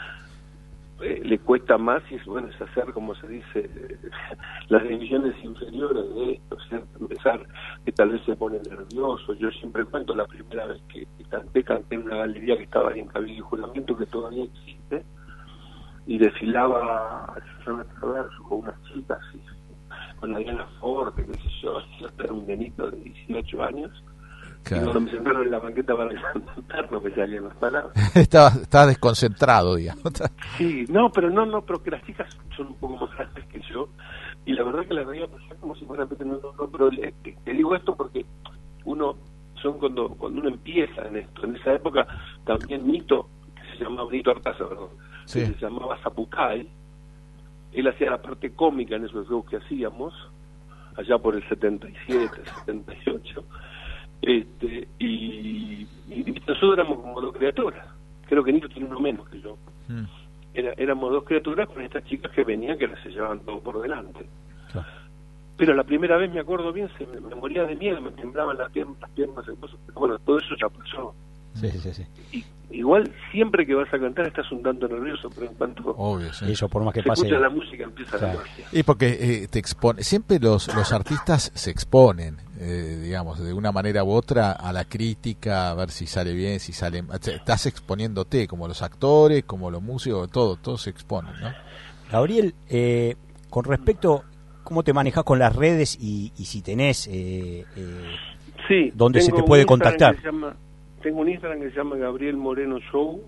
eh, le cuesta más y es bueno, es hacer, como se dice, eh, las divisiones inferiores de esto, ¿cierto? Empezar, que tal vez se pone nervioso. Yo siempre cuento la primera vez que, que canté, canté en una galería que estaba ahí en Cabildo y Juramento, que todavía existe, y desfilaba con unas chicas, y, con la Diana Forte, qué sé yo, yo era un nenito de dieciocho años. Y Claro. cuando me sentaron en la banqueta para cantar, no me salían las palabras. estaba, estaba desconcentrado, digamos. Sí, no, pero no, no, pero que las chicas son un poco más grandes que yo, y la verdad que la veía pasar como si fuera no, no, no, pero le, te, te digo esto porque uno, son cuando cuando uno empieza en esto, en esa época también Nito, que se llamaba Nito Artaza, perdón, Sí. que se llamaba Zapucay, él hacía la parte cómica en esos shows que hacíamos, allá por el setenta y siete, setenta y ocho, este, y, y nosotros éramos como dos criaturas. Creo que Nito tiene uno menos que yo. Mm. Era, éramos dos criaturas con estas chicas que venían, que las se llevaban todo por delante. Claro. Pero la primera vez me acuerdo bien, se me, me moría de miedo, me temblaban las piernas, las piernas, el coso. Pero bueno, todo eso ya pasó. Sí, sí, sí. Y, igual siempre que vas a cantar estás un tanto nervioso, pero en cuanto Obvio, sí. Eso, por más que se pase. escucha la música empieza Claro. la magia. Y porque eh, te expone, siempre los, los artistas se exponen, eh, digamos, de una manera u otra a la crítica, a ver si sale bien, si sale, estás exponiéndote, como los actores, como los músicos, todo, todos se exponen, ¿no? Gabriel, eh, con respecto, ¿cómo te manejas con las redes y, y si tenés, eh, eh, Sí, ¿dónde se tengo te puede un Instagram contactar? que se llama- tengo un Instagram que se llama Gabriel Moreno Show.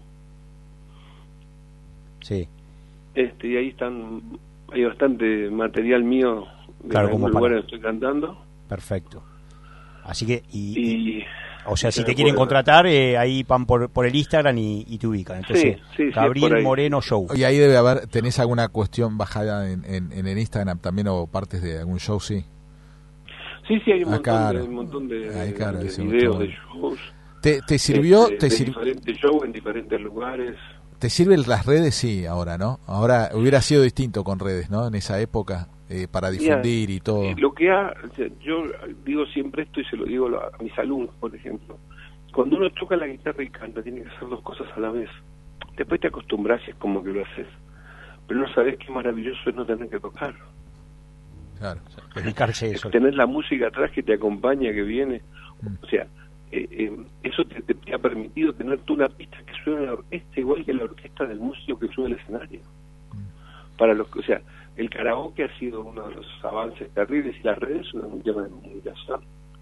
Sí. Este, y ahí están, hay bastante material mío de Claro, algunos como para- lugares donde estoy cantando. Perfecto. Así que, y, Y, o sea, si me te quieren acuerdo. contratar, eh, ahí van por, por el Instagram y, y te ubican. Entonces, Sí, sí, sí, Gabriel por ahí. Moreno Show. Y ahí debe haber, ¿tenés alguna cuestión bajada en, en, en el Instagram también o partes de algún show? Sí. sí, sí, hay un Ah, montón, claro. de, un montón de, Ahí, claro, de ese videos, montón. de shows. ¿Te, te sirvió? este, te, de sir- diferentes shows en diferentes lugares. ¿Te sirven las redes? Sí, ahora, ¿no? Ahora hubiera sido distinto con redes, ¿no? En esa época, eh, para difundir y todo. Eh, Lo que ha, o sea, yo digo siempre esto y se lo digo a, a mis alumnos, por ejemplo. Cuando uno toca la guitarra y canta, tiene que hacer dos cosas a la vez. Después te acostumbras y es como que lo haces. Pero no sabes qué maravilloso es no tener que tocar. Claro. Dedicarse a eso. Tener la música atrás que te acompaña, que viene. Mm. O sea, eh, eh, eso te, te- te ha permitido tener tú una pista que suena a la orquesta igual que la orquesta del músico que sube al escenario. Para los que, o sea, el karaoke ha sido uno de los avances terribles y las redes son un tema de comunicación.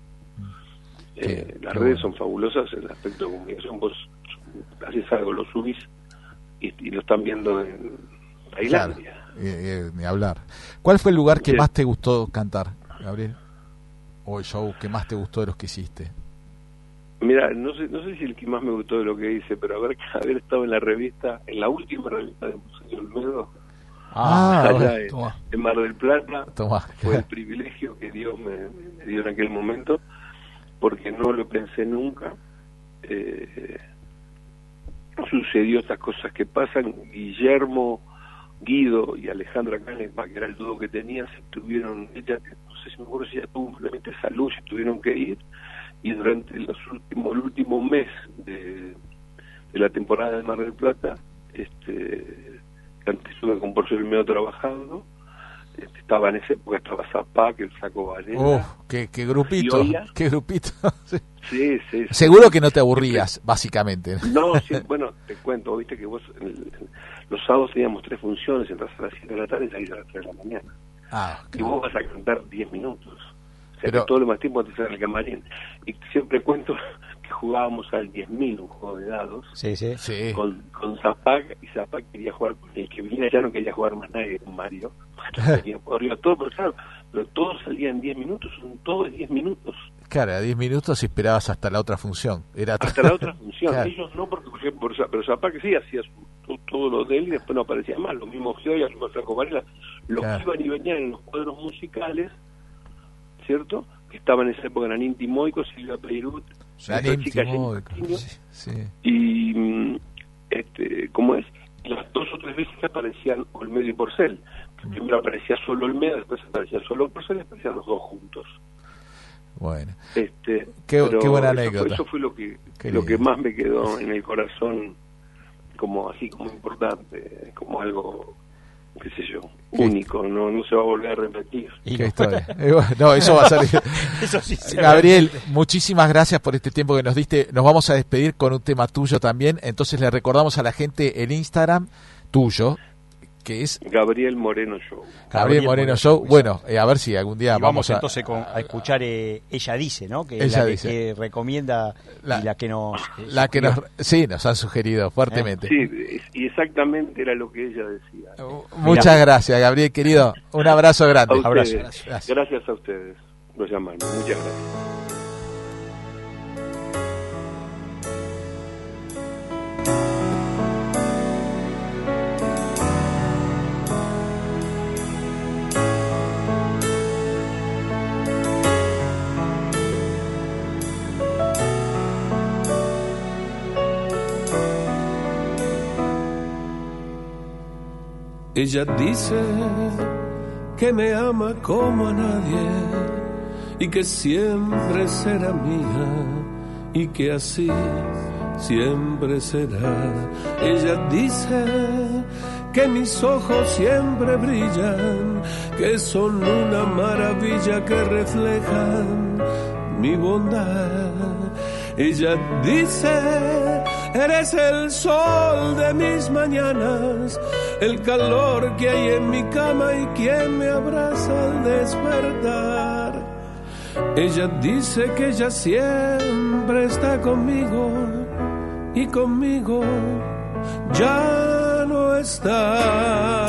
Eh, Qué- las qué redes bueno. son fabulosas en el aspecto de comunicación. Vos haces algo, lo subís y, y lo están viendo en Tailandia. Claro, eh, eh, ni hablar. ¿Cuál fue el lugar que Sí. más te gustó cantar, Gabriel? ¿O el show que más te gustó de los que hiciste? Mira, no sé, no sé si el que más me gustó de lo que hice, pero haber, haber estado en la revista, en la última revista de Museo Olmedo, Ah, allá bueno, en, toma. en Mar del Plata, Tomá. fue el privilegio que Dios me, me dio en aquel momento, porque no lo pensé nunca. Eh, sucedió estas cosas que pasan. Guillermo, Guido y Alejandra Canesma, que era el dúo que tenía, se tuvieron, ella, no sé si me acuerdo si ella tuvo un problema de salud, si tuvieron que ir, y durante los últimos, el último mes de, de la temporada de Mar del Plata, este, que antes estuve con Por Ser Medio trabajando, este, estaba en esa época, estaba Zapac, el Saco Varela. Uf, qué, qué grupito, Gioia. qué grupito. Sí. Sí, sí, sí. Seguro que no te aburrías, básicamente. No, sí, bueno, te cuento, viste que vos el- el- los sábados teníamos tres funciones, entras a las siete de la tarde y salís a las tres de la mañana. Ah, Y vos vas a cantar diez minutos. O sea, Pero- que todo lo más tiempo te sale el camarín. Y siempre cuento que jugábamos al diez mil, un juego de dados, Sí, sí. sí. con, con Zapac, y Zapac quería jugar con el que viniera, ya no quería jugar más nadie con Mario. Tenía por arriba todo, pero claro, pero todo salía en diez minutos, son todos diez minutos. Claro, a diez minutos y esperabas hasta la otra función. Era Hasta la otra función. Claro. Ellos no, porque por ejemplo, por Za- pero Zapac sí hacía su- todo, todo lo de él y después no aparecía más. Lo mismo Gioia, lo mismo Flaco Varela. Los Claro. que iban y venían en los cuadros musicales, ¿cierto? Que estaban en esa época, eran Inti Moico, Silvia Peirut, Lanín, otra chica, Jenny Timoico, Patiño, sí, sí. y mm, este, ¿cómo es? Las dos o tres veces que aparecían Olmedo y Porcel. Primero aparecía solo Olmedo, después aparecía solo Porcel y aparecían los dos juntos. Bueno, Este, Qué- pero qué buena eso fue- anécdota. Eso fue lo que Qué lo que lindo. más me quedó en el corazón, como así como importante, como algo, qué sé yo, Qué- único, no no se va a volver a repetir. Y qué no. historia. Eh, bueno, no, eso va a salir. Eso sí. se- Gabriel, muchísimas gracias por este tiempo que nos diste. Nos vamos a despedir con un tema tuyo también. Entonces le recordamos a la gente el Instagram tuyo, que es Gabriel Moreno Show. Gabriel Gabriel Moreno Moreno Show. Show, Bueno, eh, a ver si algún día Y vamos a... entonces con- a escuchar eh, Ella Dice, ¿no? Que es Ella la que, Dice. que recomienda La- y la que nos... eh, La que nos, sugirió. sí, nos han sugerido fuertemente. Sí, es- y exactamente era lo que ella decía. Uh, Muchas gracias, Gabriel, querido. Un abrazo A grande. ustedes, Gracias. gracias a ustedes por llamarme. Muchas gracias. Ella dice que me ama como a nadie y que siempre será mía y que así siempre será. Ella dice que mis ojos siempre brillan, que son una maravilla que reflejan mi bondad. Ella dice, eres el sol de mis mañanas, el calor que hay en mi cama y quien me abraza al despertar. Ella dice que ella siempre está conmigo y conmigo ya no está.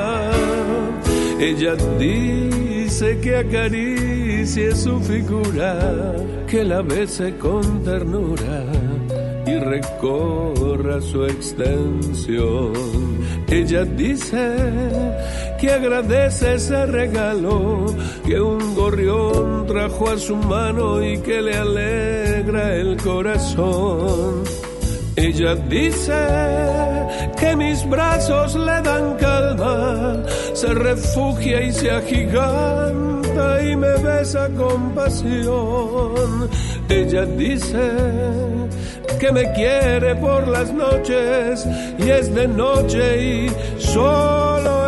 Ella dice que acaricie su figura, que la bese con ternura y recorra su extensión. Ella dice que agradece ese regalo que un gorrión trajo a su mano y que le alegra el corazón. Ella dice que mis brazos le dan calma, se refugia y se agiganta y me besa con pasión. Ella dice que me quiere por las noches y es de noche y solo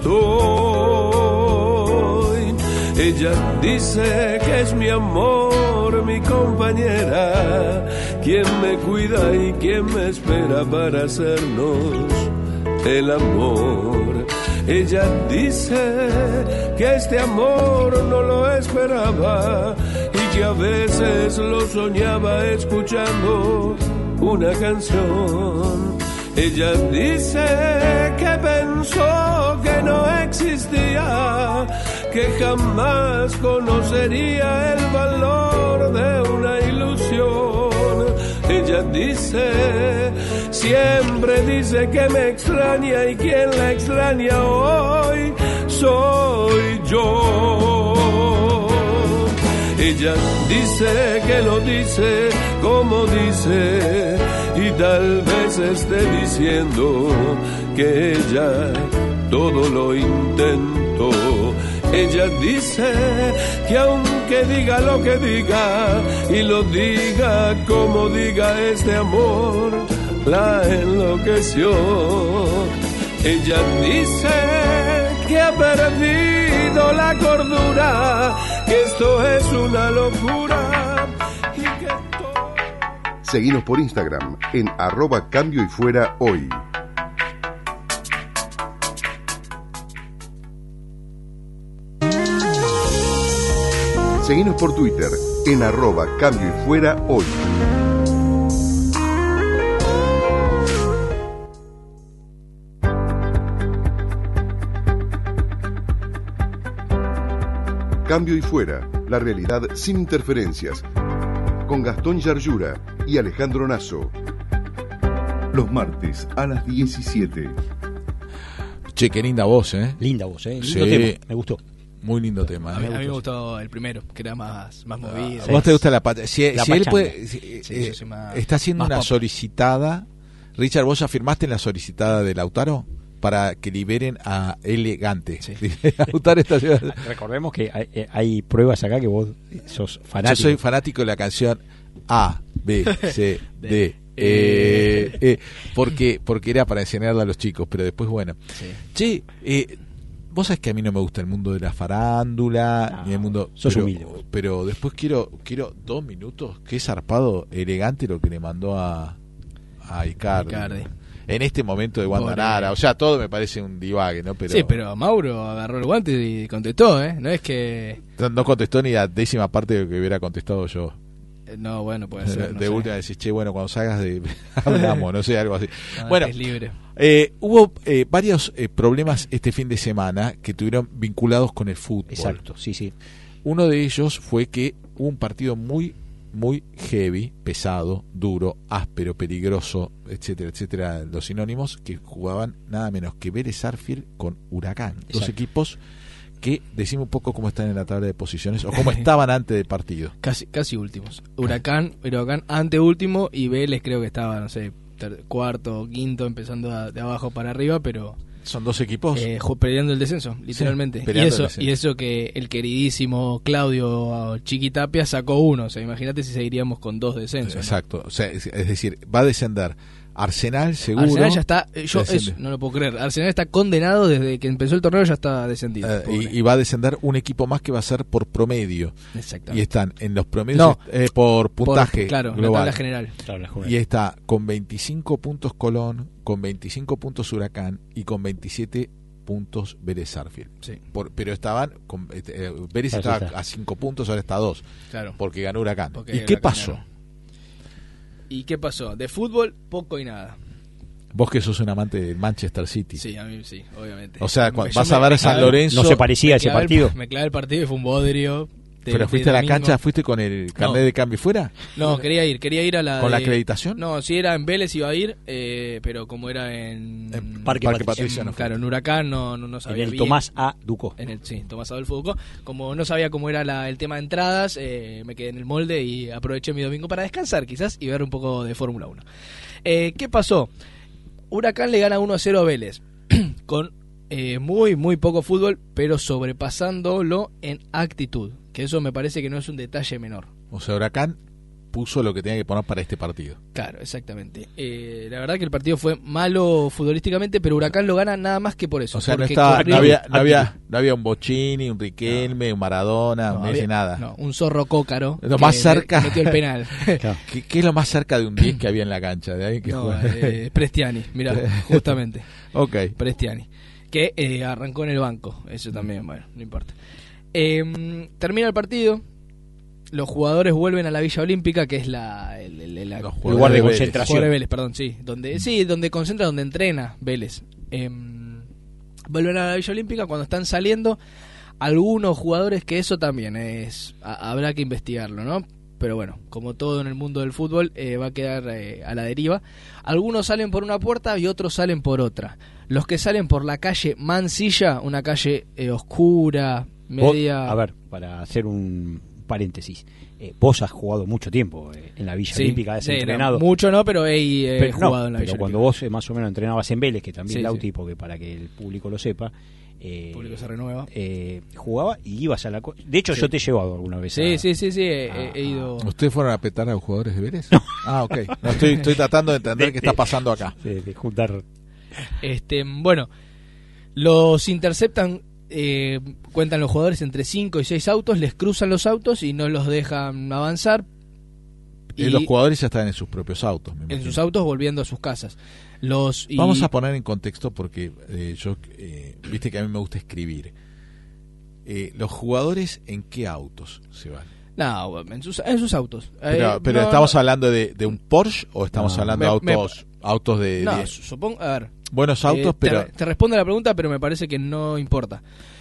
estoy. Ella dice que es mi amor, mi compañera, quien me cuida y quien me espera para hacernos el amor. Ella dice que este amor no lo esperaba y que a veces lo soñaba escuchando una canción. Ella dice que pensó que no existía, que jamás conocería el valor de una ilusión. Ella dice, siempre dice que me extraña y quien la extraña hoy soy yo. Ella dice que lo dice como dice y tal vez esté diciendo que ella todo lo intentó. Ella dice que aunque diga lo que diga y lo diga como diga, este amor la enloqueció. Ella dice que ha perdido la cordura, que esto es una locura y que todo... Seguinos por Instagram en arroba cambio y fuera hoy. Seguinos por Twitter en arroba cambio y fuera hoy. Cambio y fuera, la realidad sin interferencias, con Gastón Yarlura y Alejandro Nasso. Los martes a las diecisiete. Che, qué linda voz, ¿eh? Linda voz, ¿eh? Lindo Sí. tema, me gustó. Muy lindo tema. A mí, ¿eh? a mí me gustó el primero, que era más, más movido. ¿A vos te gusta la pata? Si, La si él pachanga. puede, si- Sí, eh, yo soy más- está haciendo más una pop. solicitada. Richard, ¿vos ya firmaste en la solicitada de Lautaro? Para que liberen a Elegante. Sí. Lautaro está haciendo- Recordemos que hay, eh, hay pruebas acá que vos sos fanático. Yo soy fanático de la canción A, B, C, D, E, E, porque, porque era para enseñarla a los chicos, pero después, bueno. Sí. Che, eh, vos sabés que a mí no me gusta el mundo de la farándula, No, ni el mundo... sos pero, humilde vos. pero después quiero quiero dos minutos, que zarpado, Elegante lo que le mandó a, a Icardi. Icardi. En este momento de Wanda Pobre. Nara, o sea, todo me parece un divague, ¿no? Pero, Sí, pero Mauro agarró el guante y contestó, ¿eh? No es que... no, no contestó ni la décima parte de lo que hubiera contestado yo. eh, No, bueno, puede ser. no de sé. última decís, che, bueno, cuando salgas de... hablamos, no sé, algo así. No, Bueno, es libre. eh, hubo eh, varios eh, problemas este fin de semana que tuvieron vinculados con el fútbol. Exacto, sí, sí. Uno de ellos fue que hubo un partido muy, muy heavy, pesado, duro, áspero, peligroso, etcétera, etcétera, los sinónimos, que jugaban nada menos que Vélez Sarsfield con Huracán. Dos Exacto. equipos que, decime un poco cómo están en la tabla de posiciones o cómo estaban antes del partido. Casi, casi últimos. Huracán, Huracán anteúltimo y Vélez creo que estaba, no sé, ter- cuarto, quinto, empezando a- de abajo para arriba, pero Son dos equipos. eh, ju- peleando el descenso, literalmente. y peleando el eso descenso. y eso que el queridísimo Claudio Chiquitapia sacó uno. O sea, imagínate si seguiríamos con dos descensos. ¿no? Exacto. O sea, es, es decir, va a descender Arsenal seguro. Arsenal ya está, eh, yo Desciende. eso, no lo puedo creer. Arsenal está condenado desde que empezó el torneo, ya está descendido. Eh, Pobre. y, y va a descender un equipo más que va a ser por promedio. Y Exactamente. están en los promedios No. eh, por puntaje Por- claro, la global. tabla general. Claro, la joven. Y está con veinticinco puntos Colón, con veinticinco puntos Huracán y con veintisiete puntos Vélez Sarsfield. Sí. Por, pero estaban, con, eh, Vélez Claro, estaba está. a cinco puntos, ahora está a dos, Claro. porque ganó Huracán. Porque ¿Y qué Huracán pasó? ganó. ¿Y qué pasó? De fútbol, poco y nada. Vos que sos un amante del Manchester City. Sí, a mí sí, obviamente. O sea, Yo cuando me- vas a ver a San me- Lorenzo... No se parecía a ese me clavé el- partido. Me clavé el partido y fue un bodrio. de- ¿Pero de fuiste a la domingo. cancha, fuiste con el carnet No. de cambio fuera? No, quería ir, quería ir a la... ¿Con la de- acreditación? No, si era en Vélez iba a ir, eh, pero como era en... En Parque Parque Patricio. Patricio en- no fue. claro, en Huracán no, no, no En sabía el bien. Tomás A. Ducó. En el, sí, Tomás Adolfo Ducó. Como no sabía cómo era la, el tema de entradas, eh, me quedé en el molde y aproveché mi domingo para descansar quizás y ver un poco de Fórmula uno. Eh, ¿Qué pasó? Huracán le gana uno a cero a Vélez con eh, muy, muy poco fútbol, pero sobrepasándolo en actitud, que eso me parece que no es un detalle menor. O sea, Huracán puso lo que tenía que poner para este partido. Claro, exactamente. Eh, la verdad que el partido fue malo futbolísticamente, pero Huracán lo gana nada más que por eso. O sea, no, porque estaba, corrió- no, había, no, actitud. había, no había un Bocini, un Riquelme, un Maradona, No, un había- Messi, nada. no, un zorro cócaro. Lo que más me- cerca- metió el penal. Claro. ¿Qué, qué es lo más cerca de un diez que había en la cancha? De ahí que No, juega? eh, Prestiani, mira, justamente. Ok. Prestiani, que eh, arrancó en el banco, eso también, bueno, no importa. Eh, termina el partido, los jugadores vuelven a la Villa Olímpica, que es la, el, el- el- la- Los El jugadores lugar de Vélez. concentración. jugadores de Vélez, perdón, sí, donde sí, donde concentra, donde entrena Vélez. Eh, vuelven a la Villa Olímpica cuando están saliendo algunos jugadores, que eso también es a- habrá que investigarlo, ¿no? Pero bueno, como todo en el mundo del fútbol, eh, va a quedar eh, a la deriva. Algunos salen por una puerta y otros salen por otra. Los que salen por la calle Mansilla, una calle eh, oscura, Vos- media... a ver, para hacer un paréntesis, eh, vos has jugado mucho tiempo eh, en la Villa Sí, Olímpica, has sí, no, entrenado. mucho no, pero he, he pero, no, jugado en la pero Villa cuando Olímpica. vos eh, más o menos entrenabas en Vélez, que también Sí, Lauti, sí. porque para que el público lo sepa, eh, El público se renueva. eh, jugaba y ibas a la... co- De hecho, Sí. yo te he llevado alguna vez Sí, a- sí, sí, sí, he, Ah, he ido... ¿Ustedes fueron a petar a los jugadores de Vélez? Ah, ok. No, estoy, estoy tratando de entender De- qué está de- pasando acá. de, de juntar... Este, bueno, los interceptan, eh, cuentan los jugadores entre cinco y seis autos, les cruzan los autos y no los dejan avanzar. Y Y los jugadores ya están en sus propios autos. me en imagino. sus autos volviendo a sus casas. Los y- Vamos a poner en contexto porque eh, yo, eh, viste que a mí me gusta escribir. Eh, ¿Los jugadores en qué autos se van? No, en sus, en sus autos. Pero, Eh, pero no, ¿estamos no, hablando de, de un Porsche o estamos No, hablando de me- autos autos de, no, de supongo, a ver, buenos autos, eh, pero te, te respondo a la pregunta, pero me parece que no importa.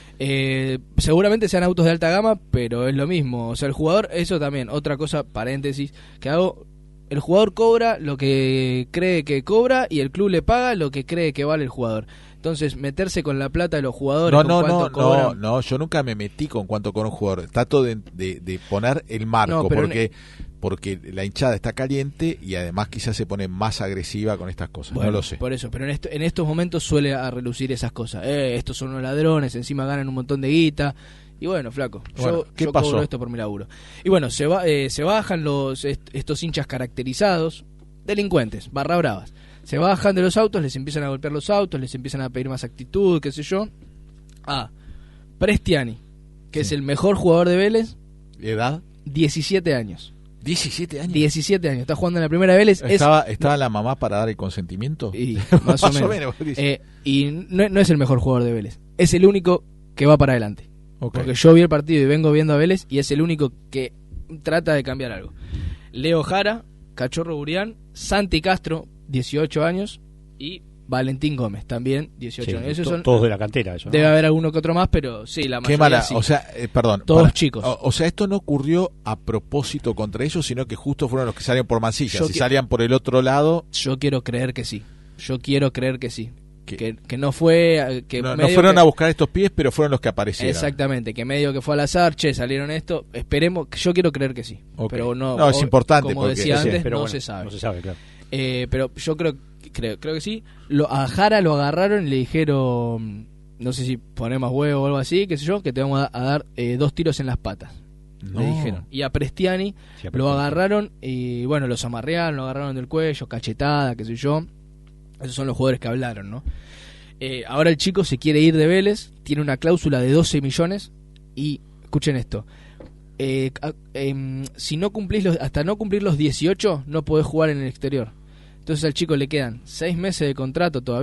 Eh, seguramente sean autos de alta gama, pero es lo mismo. O sea, el jugador, eso también, otra cosa, paréntesis, que hago, el jugador cobra lo que cree que cobra y el club le paga lo que cree que vale el jugador. Entonces, meterse con la plata de los jugadores, no, con no, cuánto no, no, cobran, no, yo nunca me metí con cuánto cobra un jugador. Trato de, de, de poner el marco No, pero porque porque la hinchada está caliente y además quizás se pone más agresiva con estas cosas. Bueno, no lo sé. por eso, pero en, esto, en estos momentos suele a relucir esas cosas. Eh, estos son unos ladrones, encima ganan un montón de guita. Y bueno, flaco, Bueno, yo, ¿qué yo pasó? cobro esto por mi laburo. Y bueno, se, va, eh, se bajan los est- estos hinchas caracterizados, delincuentes, barra bravas. Se bajan de los autos, les empiezan a golpear los autos, les empiezan a pedir más actitud, qué sé yo. Ah, Prestiani, que Sí. es el mejor jugador de Vélez, ¿Edad? diecisiete años. diecisiete años. diecisiete años, está jugando en la primera de Vélez. es- ¿Estaba, ¿Estaba la mamá para dar el consentimiento? Y más o menos. porque- Eh, y no, no es el mejor jugador de Vélez. Es el único que va para adelante. Ok. Porque yo vi el partido y vengo viendo a Vélez y es el único que trata de cambiar algo. Leo Jara, Cachorro Burián, Santi Castro, dieciocho años, y Valentín Gómez, también dieciocho Sí, años. Esos to- son, todos de la cantera. Eso, ¿no? debe haber alguno que otro más, pero sí, la mayoría Qué mala, sí. o sea, eh, perdón. Todos chicos. O, o sea, esto no ocurrió a propósito contra ellos, sino que justo fueron los que salían por Mansilla. Yo Si que- salían por el otro lado, Yo quiero creer que sí. Yo quiero creer que sí. que, Que, que no fue... eh, que no, no medio fueron que- a buscar estos pies, pero fueron los que aparecieron. Exactamente, que medio que fue al azar, che, salieron esto, esperemos, yo quiero creer que sí, Ok. pero no, No, es o- importante como porque- decía sí, antes, Pero no bueno, se sabe, No se sabe, claro. Eh, pero yo creo, creo, creo que sí, lo, a Jara lo agarraron y le dijeron, no sé si poner más huevo o algo así, qué sé yo, que te vamos a, a dar eh, dos tiros en las patas, No. le dijeron, y a Prestiani Sí, a lo Prestiani. agarraron y bueno, los amarrearon, lo agarraron del cuello, cachetada, qué sé yo, esos son los jugadores que hablaron, ¿no? Eh, ahora el chico se quiere ir de Vélez, tiene una cláusula de doce millones y, escuchen esto, eh, a- em, si no cumplís los, hasta no cumplir los dieciocho no podés jugar en el exterior. Entonces al chico le quedan seis meses de contrato todavía,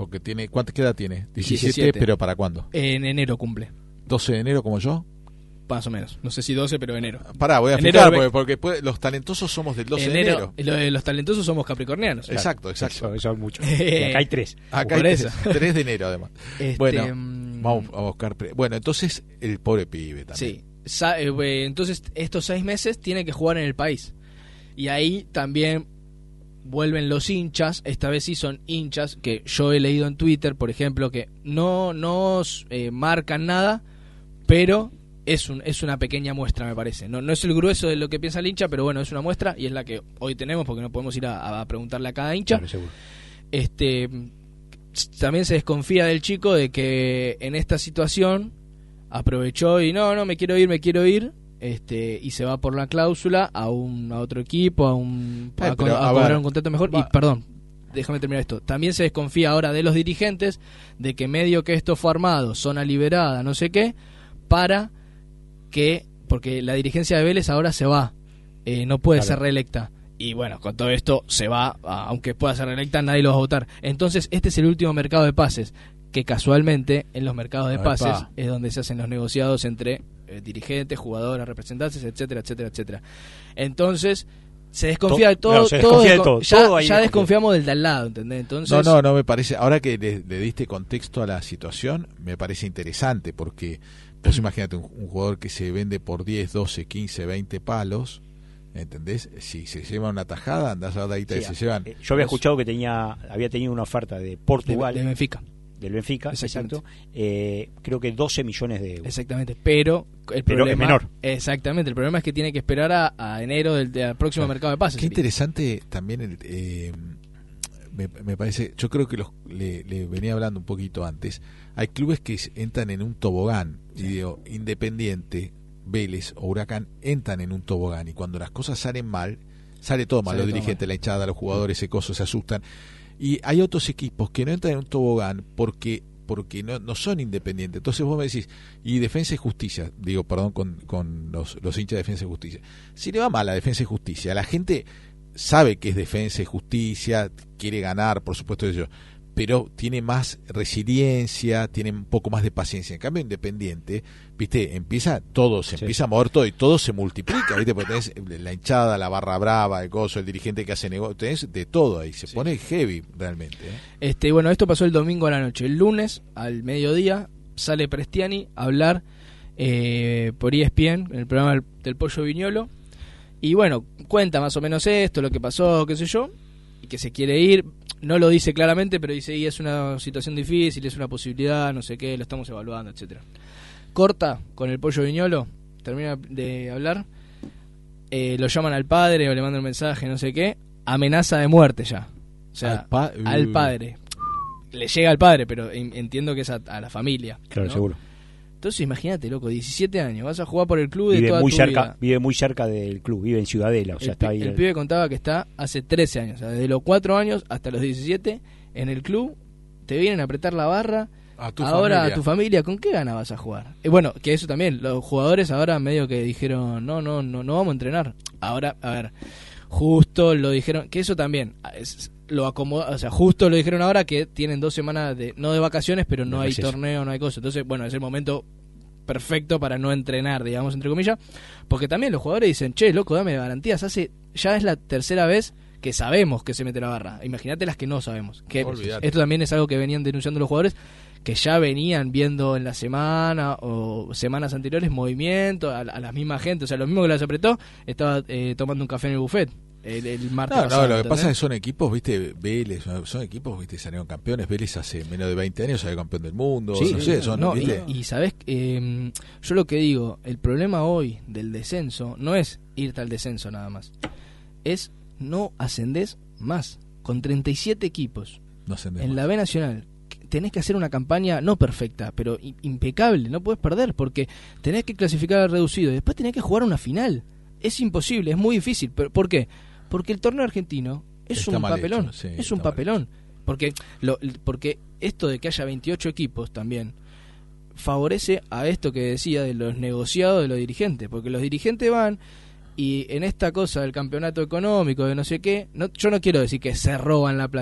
Porque tiene, ¿cuánta edad tiene? diecisiete, diecisiete. pero ¿para cuándo? En enero cumple, ¿doce de enero como yo? más o menos. No sé si doce, pero enero. Pará, voy a Enero explicar, del porque, porque puede- los talentosos somos del doce de enero. Lo- Los talentosos somos capricornianos. Exacto, exacto. Eso, eso es mucho. Y acá hay tres. Acá Por hay eso. tres, tres de enero además. Este, Bueno, mm, vamos a buscar. pre- Bueno, entonces el pobre pibe también. Sí. Sa- eh, eh, entonces, estos seis meses tiene que jugar en el país. Y ahí también vuelven los hinchas. Esta vez sí son hinchas que yo he leído en Twitter, por ejemplo, que no nos eh, marcan nada, pero es un es una pequeña muestra, me parece. No, no es el grueso de lo que piensa el hincha, pero bueno, es una muestra y es la que hoy tenemos porque no podemos ir a, a preguntarle a cada hincha. Claro, seguro. Este también se desconfía del chico de que en esta situación aprovechó y no, no, me quiero ir, me quiero ir, este y se va por la cláusula a un a otro equipo, a un Eh, a, pero, a a cobrar ver, un contrato mejor. va- Y perdón, déjame terminar esto. También se desconfía ahora de los dirigentes de que medio que esto fue armado, zona liberada, no sé qué, para que, porque la dirigencia de Vélez ahora se va, eh, no puede Claro. ser reelecta. Y bueno, con todo esto se va, a- aunque pueda ser reelecta, nadie lo va a votar. Entonces, este es el último mercado de pases, que casualmente en los mercados de Epa. pases es donde se hacen los negociados entre eh, dirigentes, jugadores, representantes, etcétera, etcétera, etcétera. Entonces, se desconfía de To- todo, claro, se todo, desconfía de desco- todo, ya, todo ahí ya desconfía. desconfiamos del de al lado, ¿entendés? Entonces, No, no, no me parece. Ahora que le, le diste contexto a la situación, me parece interesante porque vos imagínate un, un jugador que se vende por diez, doce, quince, veinte palos, ¿entendés? Si se lleva una tajada, andás a la guita que Sí, se llevan. eh, yo había escuchado que tenía había tenido una oferta de de, Portugal, de Benfica. del Benfica, Exactamente. exacto, eh, creo que doce millones de euros. Exactamente, pero el Pero problema es menor. Exactamente, el problema es que tiene que esperar a, a enero del, del próximo Claro. mercado de pases. Qué interesante también, el, eh, me, me parece, yo creo que los, le, le venía hablando un poquito antes, hay clubes que s- entran en un tobogán, y digo, Independiente, Vélez o Huracán entran en un tobogán, y cuando las cosas salen mal, sale todo mal, Sale los todo dirigentes, mal. la hinchada, los jugadores, ese coso, se asustan, y hay otros equipos que no entran en un tobogán porque porque no, no son independientes. Entonces vos me decís, y Defensa y Justicia, digo, perdón, con, con los, los hinchas de Defensa y Justicia, si le va mal a Defensa y Justicia, la gente sabe que es Defensa y Justicia, quiere ganar, por supuesto ellos, pero tiene más resiliencia, tiene un poco más de paciencia. En cambio, Independiente, viste, empieza todo, se Sí. empieza a mover todo y todo se multiplica, viste, porque tenés la hinchada, la barra brava, el gozo, el dirigente que hace negocio, tenés de todo ahí, se pone heavy realmente. ¿eh? Este, bueno, esto pasó el domingo a la noche. El lunes, al mediodía, sale Prestiani a hablar eh, por E S P N, en el programa del, del Pollo Viñolo. Y bueno, cuenta más o menos esto, lo que pasó, qué sé yo, y que se quiere ir. No lo dice claramente, pero dice, y es una situación difícil, es una posibilidad, no sé qué, lo estamos evaluando, etcétera. Corta con el Pollo Viñolo, termina de hablar, eh, lo llaman al padre o le mandan un mensaje, no sé qué, amenaza de muerte ya. O sea, Al pa- al uh. padre. Le llega al padre, pero en- entiendo que es a, a la familia. Claro, ¿no? seguro. Entonces imagínate, loco, diecisiete años, vas a jugar por el club de Vive toda muy tu sea vida. vive muy cerca del club, vive en Ciudadela, o sea, el, está pi- ahí. el el- pibe contaba que está hace trece años, o sea, desde los cuatro años hasta los diecisiete en el club, te vienen a apretar la barra, A tu ahora familia. a tu familia, ¿con qué gana vas a jugar? Eh, bueno, que eso también, los jugadores ahora medio que dijeron, no, no, no, no vamos a entrenar. Ahora, a ver, justo lo dijeron, que eso también, es- lo acomoda, o sea, justo lo dijeron ahora que tienen dos semanas de, no de vacaciones, pero no De hay receso. torneo, no hay cosa. Entonces, bueno, es el momento perfecto para no entrenar, digamos, entre comillas, porque también los jugadores dicen, che, loco, dame garantías, hace, ya es la tercera vez que sabemos que se mete la barra, imagínate las que no sabemos, que Olvídate. esto también es algo que venían denunciando los jugadores, que ya venían viendo en la semana o semanas anteriores movimientos a, a la misma gente, o sea, lo mismo que las apretó, estaba eh, tomando un café en el buffet el, el martes No, pasado, no, lo que ¿entendés? pasa es que son equipos, viste, Vélez, son, son equipos, viste, salieron campeones, Vélez hace menos de veinte años salió campeón del mundo, Sí, no sé, son, no, viste, y, y sabes, eh, yo lo que digo, el problema hoy del descenso no es irte al descenso nada más, es no ascendés más, con treinta y siete equipos no sé, en la B Nacional. Tenés que hacer una campaña no perfecta, pero i- impecable, no puedes perder, porque tenés que clasificar al reducido y después tenés que jugar una final. Es imposible, es muy difícil. ¿Pero por qué? Porque el torneo argentino es Está un mal papelón, hecho, sí, es está un mal papelón. Porque, lo, porque esto de que haya veintiocho equipos también favorece a esto que decía de los negociados de los dirigentes, porque los dirigentes van y en esta cosa del campeonato económico, de no sé qué, no, yo no quiero decir que se roban la plata,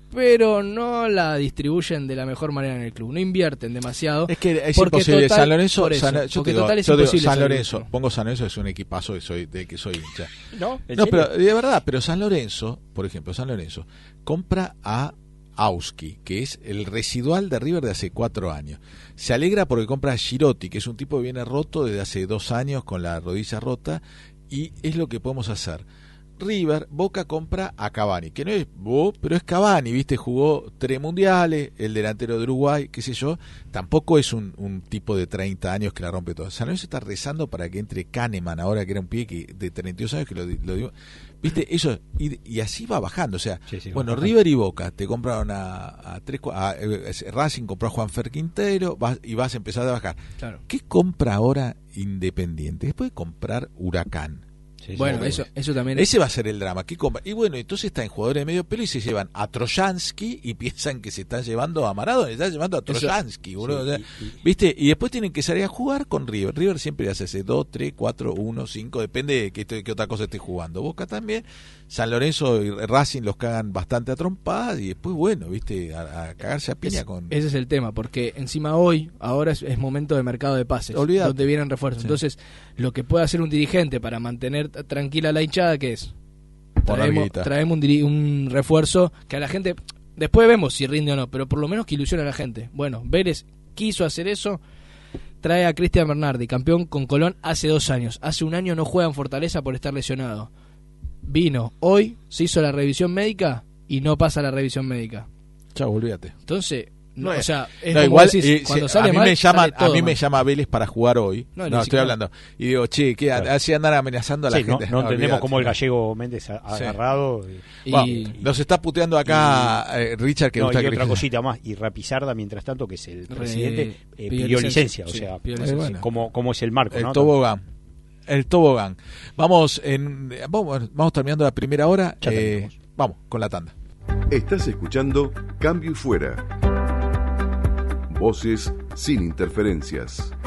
pero no la distribuyen de la mejor manera en el club. No invierten demasiado. Es que es porque imposible. total- San Lorenzo, por eso, San, yo porque te digo, total es yo digo, imposible San salir de Lorenzo, eso. pongo San Lorenzo, es un equipazo de, soy, de que soy hincha. ¿No? ¿En No, serio? pero de verdad, pero San Lorenzo, por ejemplo, San Lorenzo compra a Auski, que es el residual de River de hace cuatro años. Se alegra porque compra a Girotti, que es un tipo que viene roto desde hace dos años con la rodilla rota, y es lo que podemos hacer. River, Boca compra a Cavani, que no es Bo, pero es Cavani, ¿viste? Jugó tres mundiales, el delantero de Uruguay, qué sé yo. Tampoco es un, un tipo de treinta años que la rompe toda. San Lorenzo está rezando para que entre Kahneman, ahora que era un pibe que, de treinta y dos años que lo, lo dio. ¿Viste? Eso, y, y así va bajando. O sea, Sí, sí, bueno, va River y Boca te compraron a, a tres, a, eh, Racing compró a Juanfer Quintero, vas, y vas a empezar a bajar. Claro. ¿Qué compra ahora Independiente? Después de comprar Huracán. Sí, sí, Bueno, sí. eso, eso también Ese va a ser el drama. ¿Qué compra? Y bueno, entonces están jugadores de medio pelo y se llevan a Trojansky y piensan que se están llevando a Maradona, se están llevando a Trojansky, boludo. Sí, O sea, y- y- ¿viste? Y después tienen que salir a jugar con River. River siempre hace ese dos, tres, cuatro, uno, cinco, depende de qué, qué otra cosa esté jugando. Boca también. San Lorenzo y Racing los cagan bastante a trompadas y después, bueno, ¿viste? A, a cagarse a piña Es- con... Ese es el tema, porque encima hoy, ahora es, es momento de mercado de pases, Olvídate. donde vienen refuerzos. Sí. Entonces, lo que puede hacer un dirigente para mantener t- tranquila la hinchada, ¿qué es? Poner Traemos, guita. traemos un, diri- un refuerzo que a la gente, después vemos si rinde o no, pero por lo menos que ilusione a la gente. Bueno, Vélez quiso hacer eso, trae a Cristian Bernardi, campeón con Colón hace dos años. Hace un año no juega en Fortaleza por estar lesionado. Vino, hoy se hizo la revisión médica y no pasa la revisión médica. Chau, olvídate. Entonces, no, No, o sea, es No, como igual decís, eh, cuando si- sale a mí mal, me llaman, sale a todo mí me mal. llama Vélez para jugar hoy. No, No, ni estoy siquiera. hablando. Y digo, che, ¿qué? Claro. Así andar amenazando a la Sí, no, gente. no entendemos olvídate. cómo el gallego Méndez ha ha Sí. agarrado. Y, Bueno, nos está puteando acá eh, Richard, que No, gusta y que otra le- cosita más. Y Rapizarda, mientras tanto, que es el Re- presidente, eh, pidió pidió licencia. licencia. O Sí, sea, pidió Eh, licencia. bueno. cómo, cómo es el marco, el ¿no? tobogán. El tobogán. Vamos, en, vamos, vamos terminando la primera hora. Ya eh, terminamos. vamos con la tanda. Estás escuchando Cambio y Fuera. Voces sin interferencias.